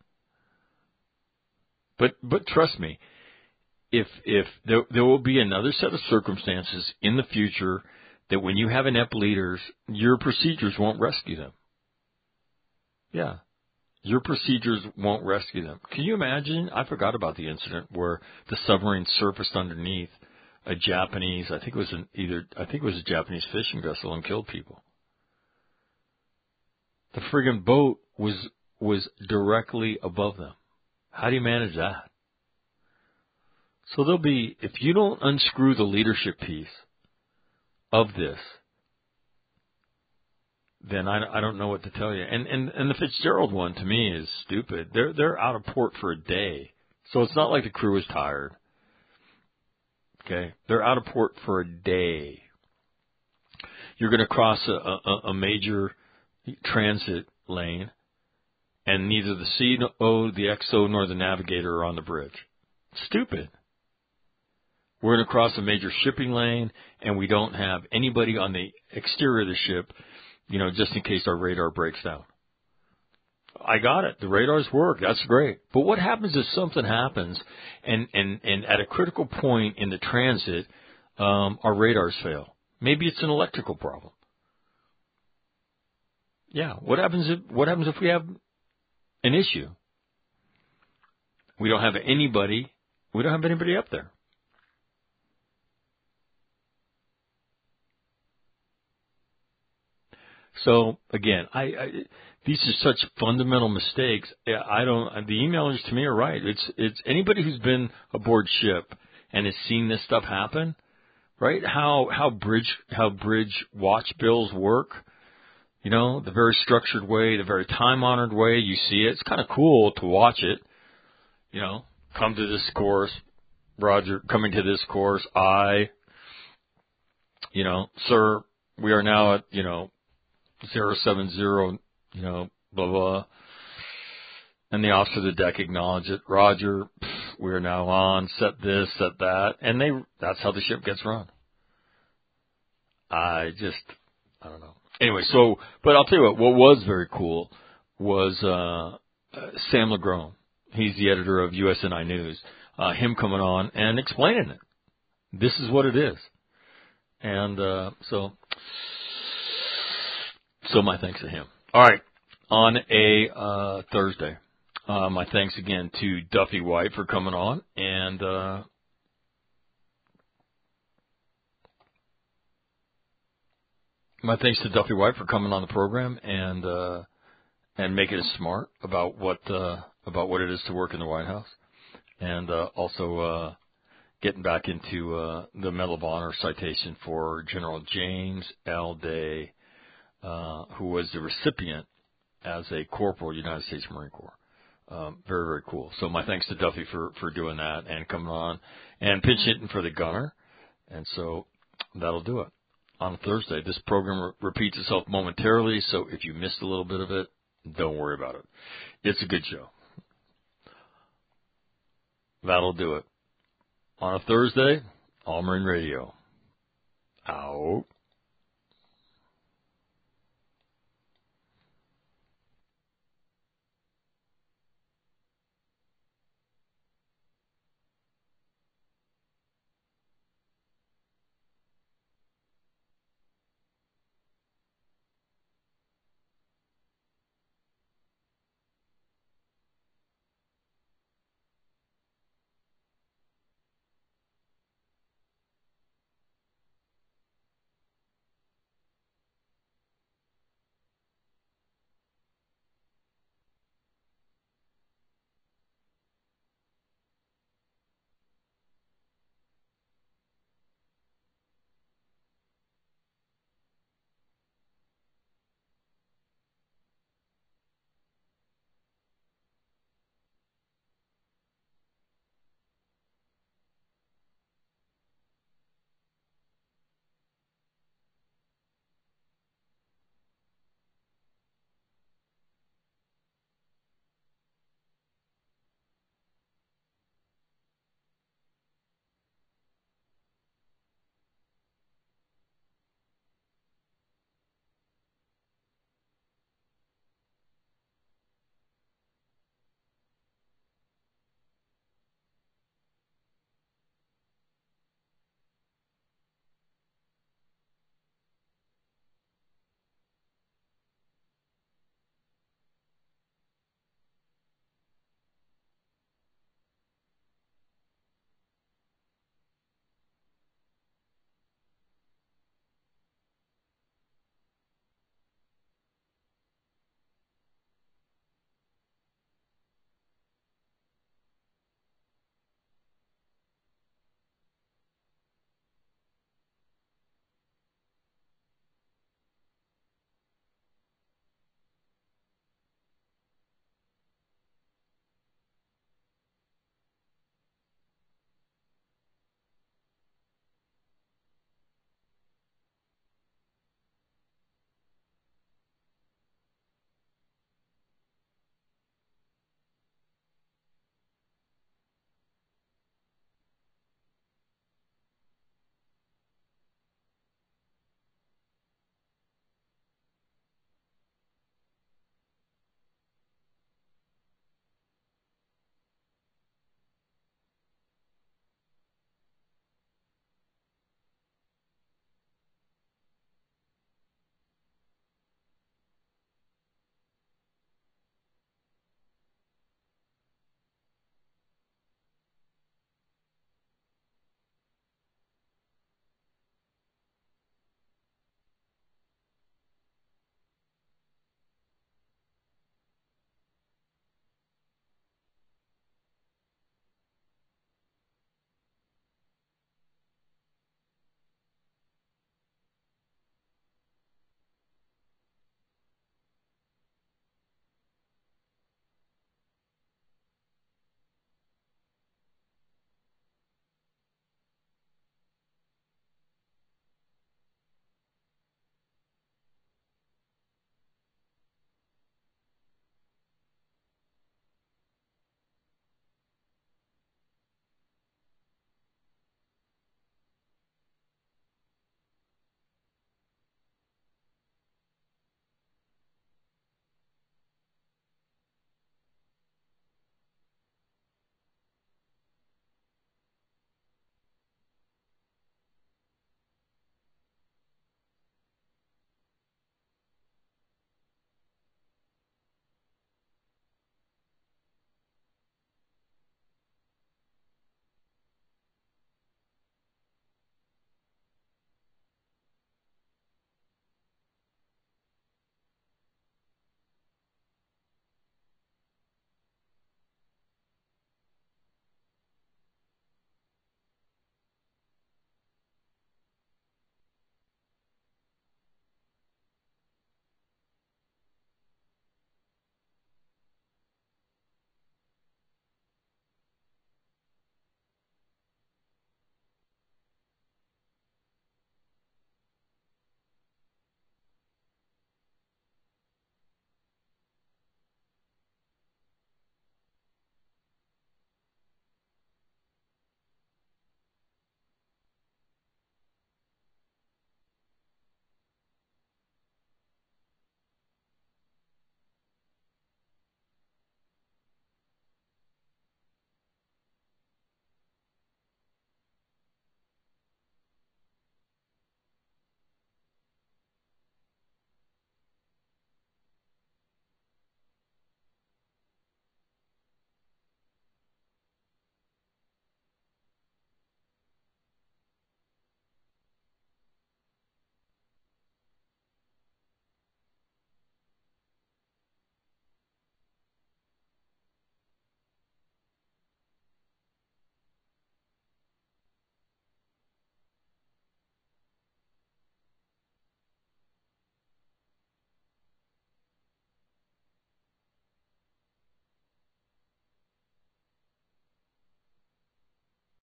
But, but trust me, if, if there, there will be another set of circumstances in the future that when you have inept leaders, your procedures won't rescue them. Yeah. Your procedures won't rescue them. Can you imagine? I forgot about the incident where the submarine surfaced underneath a Japanese, I think it was an either, I think it was a Japanese fishing vessel and killed people. The friggin' boat was, was directly above them. How do you manage that? So there'll be, if you don't unscrew the leadership piece of this, then I, I don't know what to tell you. And, and and the Fitzgerald one to me is stupid. They're they're out of port for a day, so it's not like the crew is tired. Okay, they're out of port for a day. You're going to cross a, a, a major transit lane, and neither the C O, the X O, nor the navigator are on the bridge. Stupid. We're going to cross a major shipping lane, and we don't have anybody on the exterior of the ship you know, just in case our radar breaks down. I got it. The radars work. That's great. But what happens if something happens and, and, and at a critical point in the transit, um, our radars fail? Maybe it's an electrical problem. Yeah. What happens if, what happens if we have an issue? We don't have anybody, we don't have anybody up there. So again, I, I these are such fundamental mistakes. I don't. The emailers to me are right. It's it's anybody who's been aboard ship and has seen this stuff happen, right? How how bridge how bridge watch bills work. You know, the very structured way, the very time honored way. You see it. It's kind of cool to watch it. You know, come to this course, Roger. Coming to this course, I. You know, sir, we are now at you know. Zero seven zero, you know, blah blah, and the officer of the deck acknowledged it. Roger, we are now on. Set this, set that, and they—that's how the ship gets run. I just, I don't know. Anyway, so, but I'll tell you what. What was very cool was uh, uh, Sam Legrone. He's the editor of U S N I News. Uh, him coming on and explaining it. This is what it is, and uh, so. So my thanks to him. All right. On a uh, Thursday, uh, my thanks again to Duffy White for coming on. And uh, my thanks to Duffy White for coming on the program and uh, and making us smart about what uh, about what it is to work in the White House. And uh, also uh, getting back into uh, the Medal of Honor citation for General James L. Day, Uh, who was the recipient as a corporal, United States Marine Corps. Um, very, very cool. So my thanks to Duffy for, for doing that and coming on and pinch hitting for the gunner. And so that'll do it on a Thursday. This program re- repeats itself momentarily, so if you missed a little bit of it, don't worry about it. It's a good show. That'll do it. On a Thursday, All Marine Radio. Out.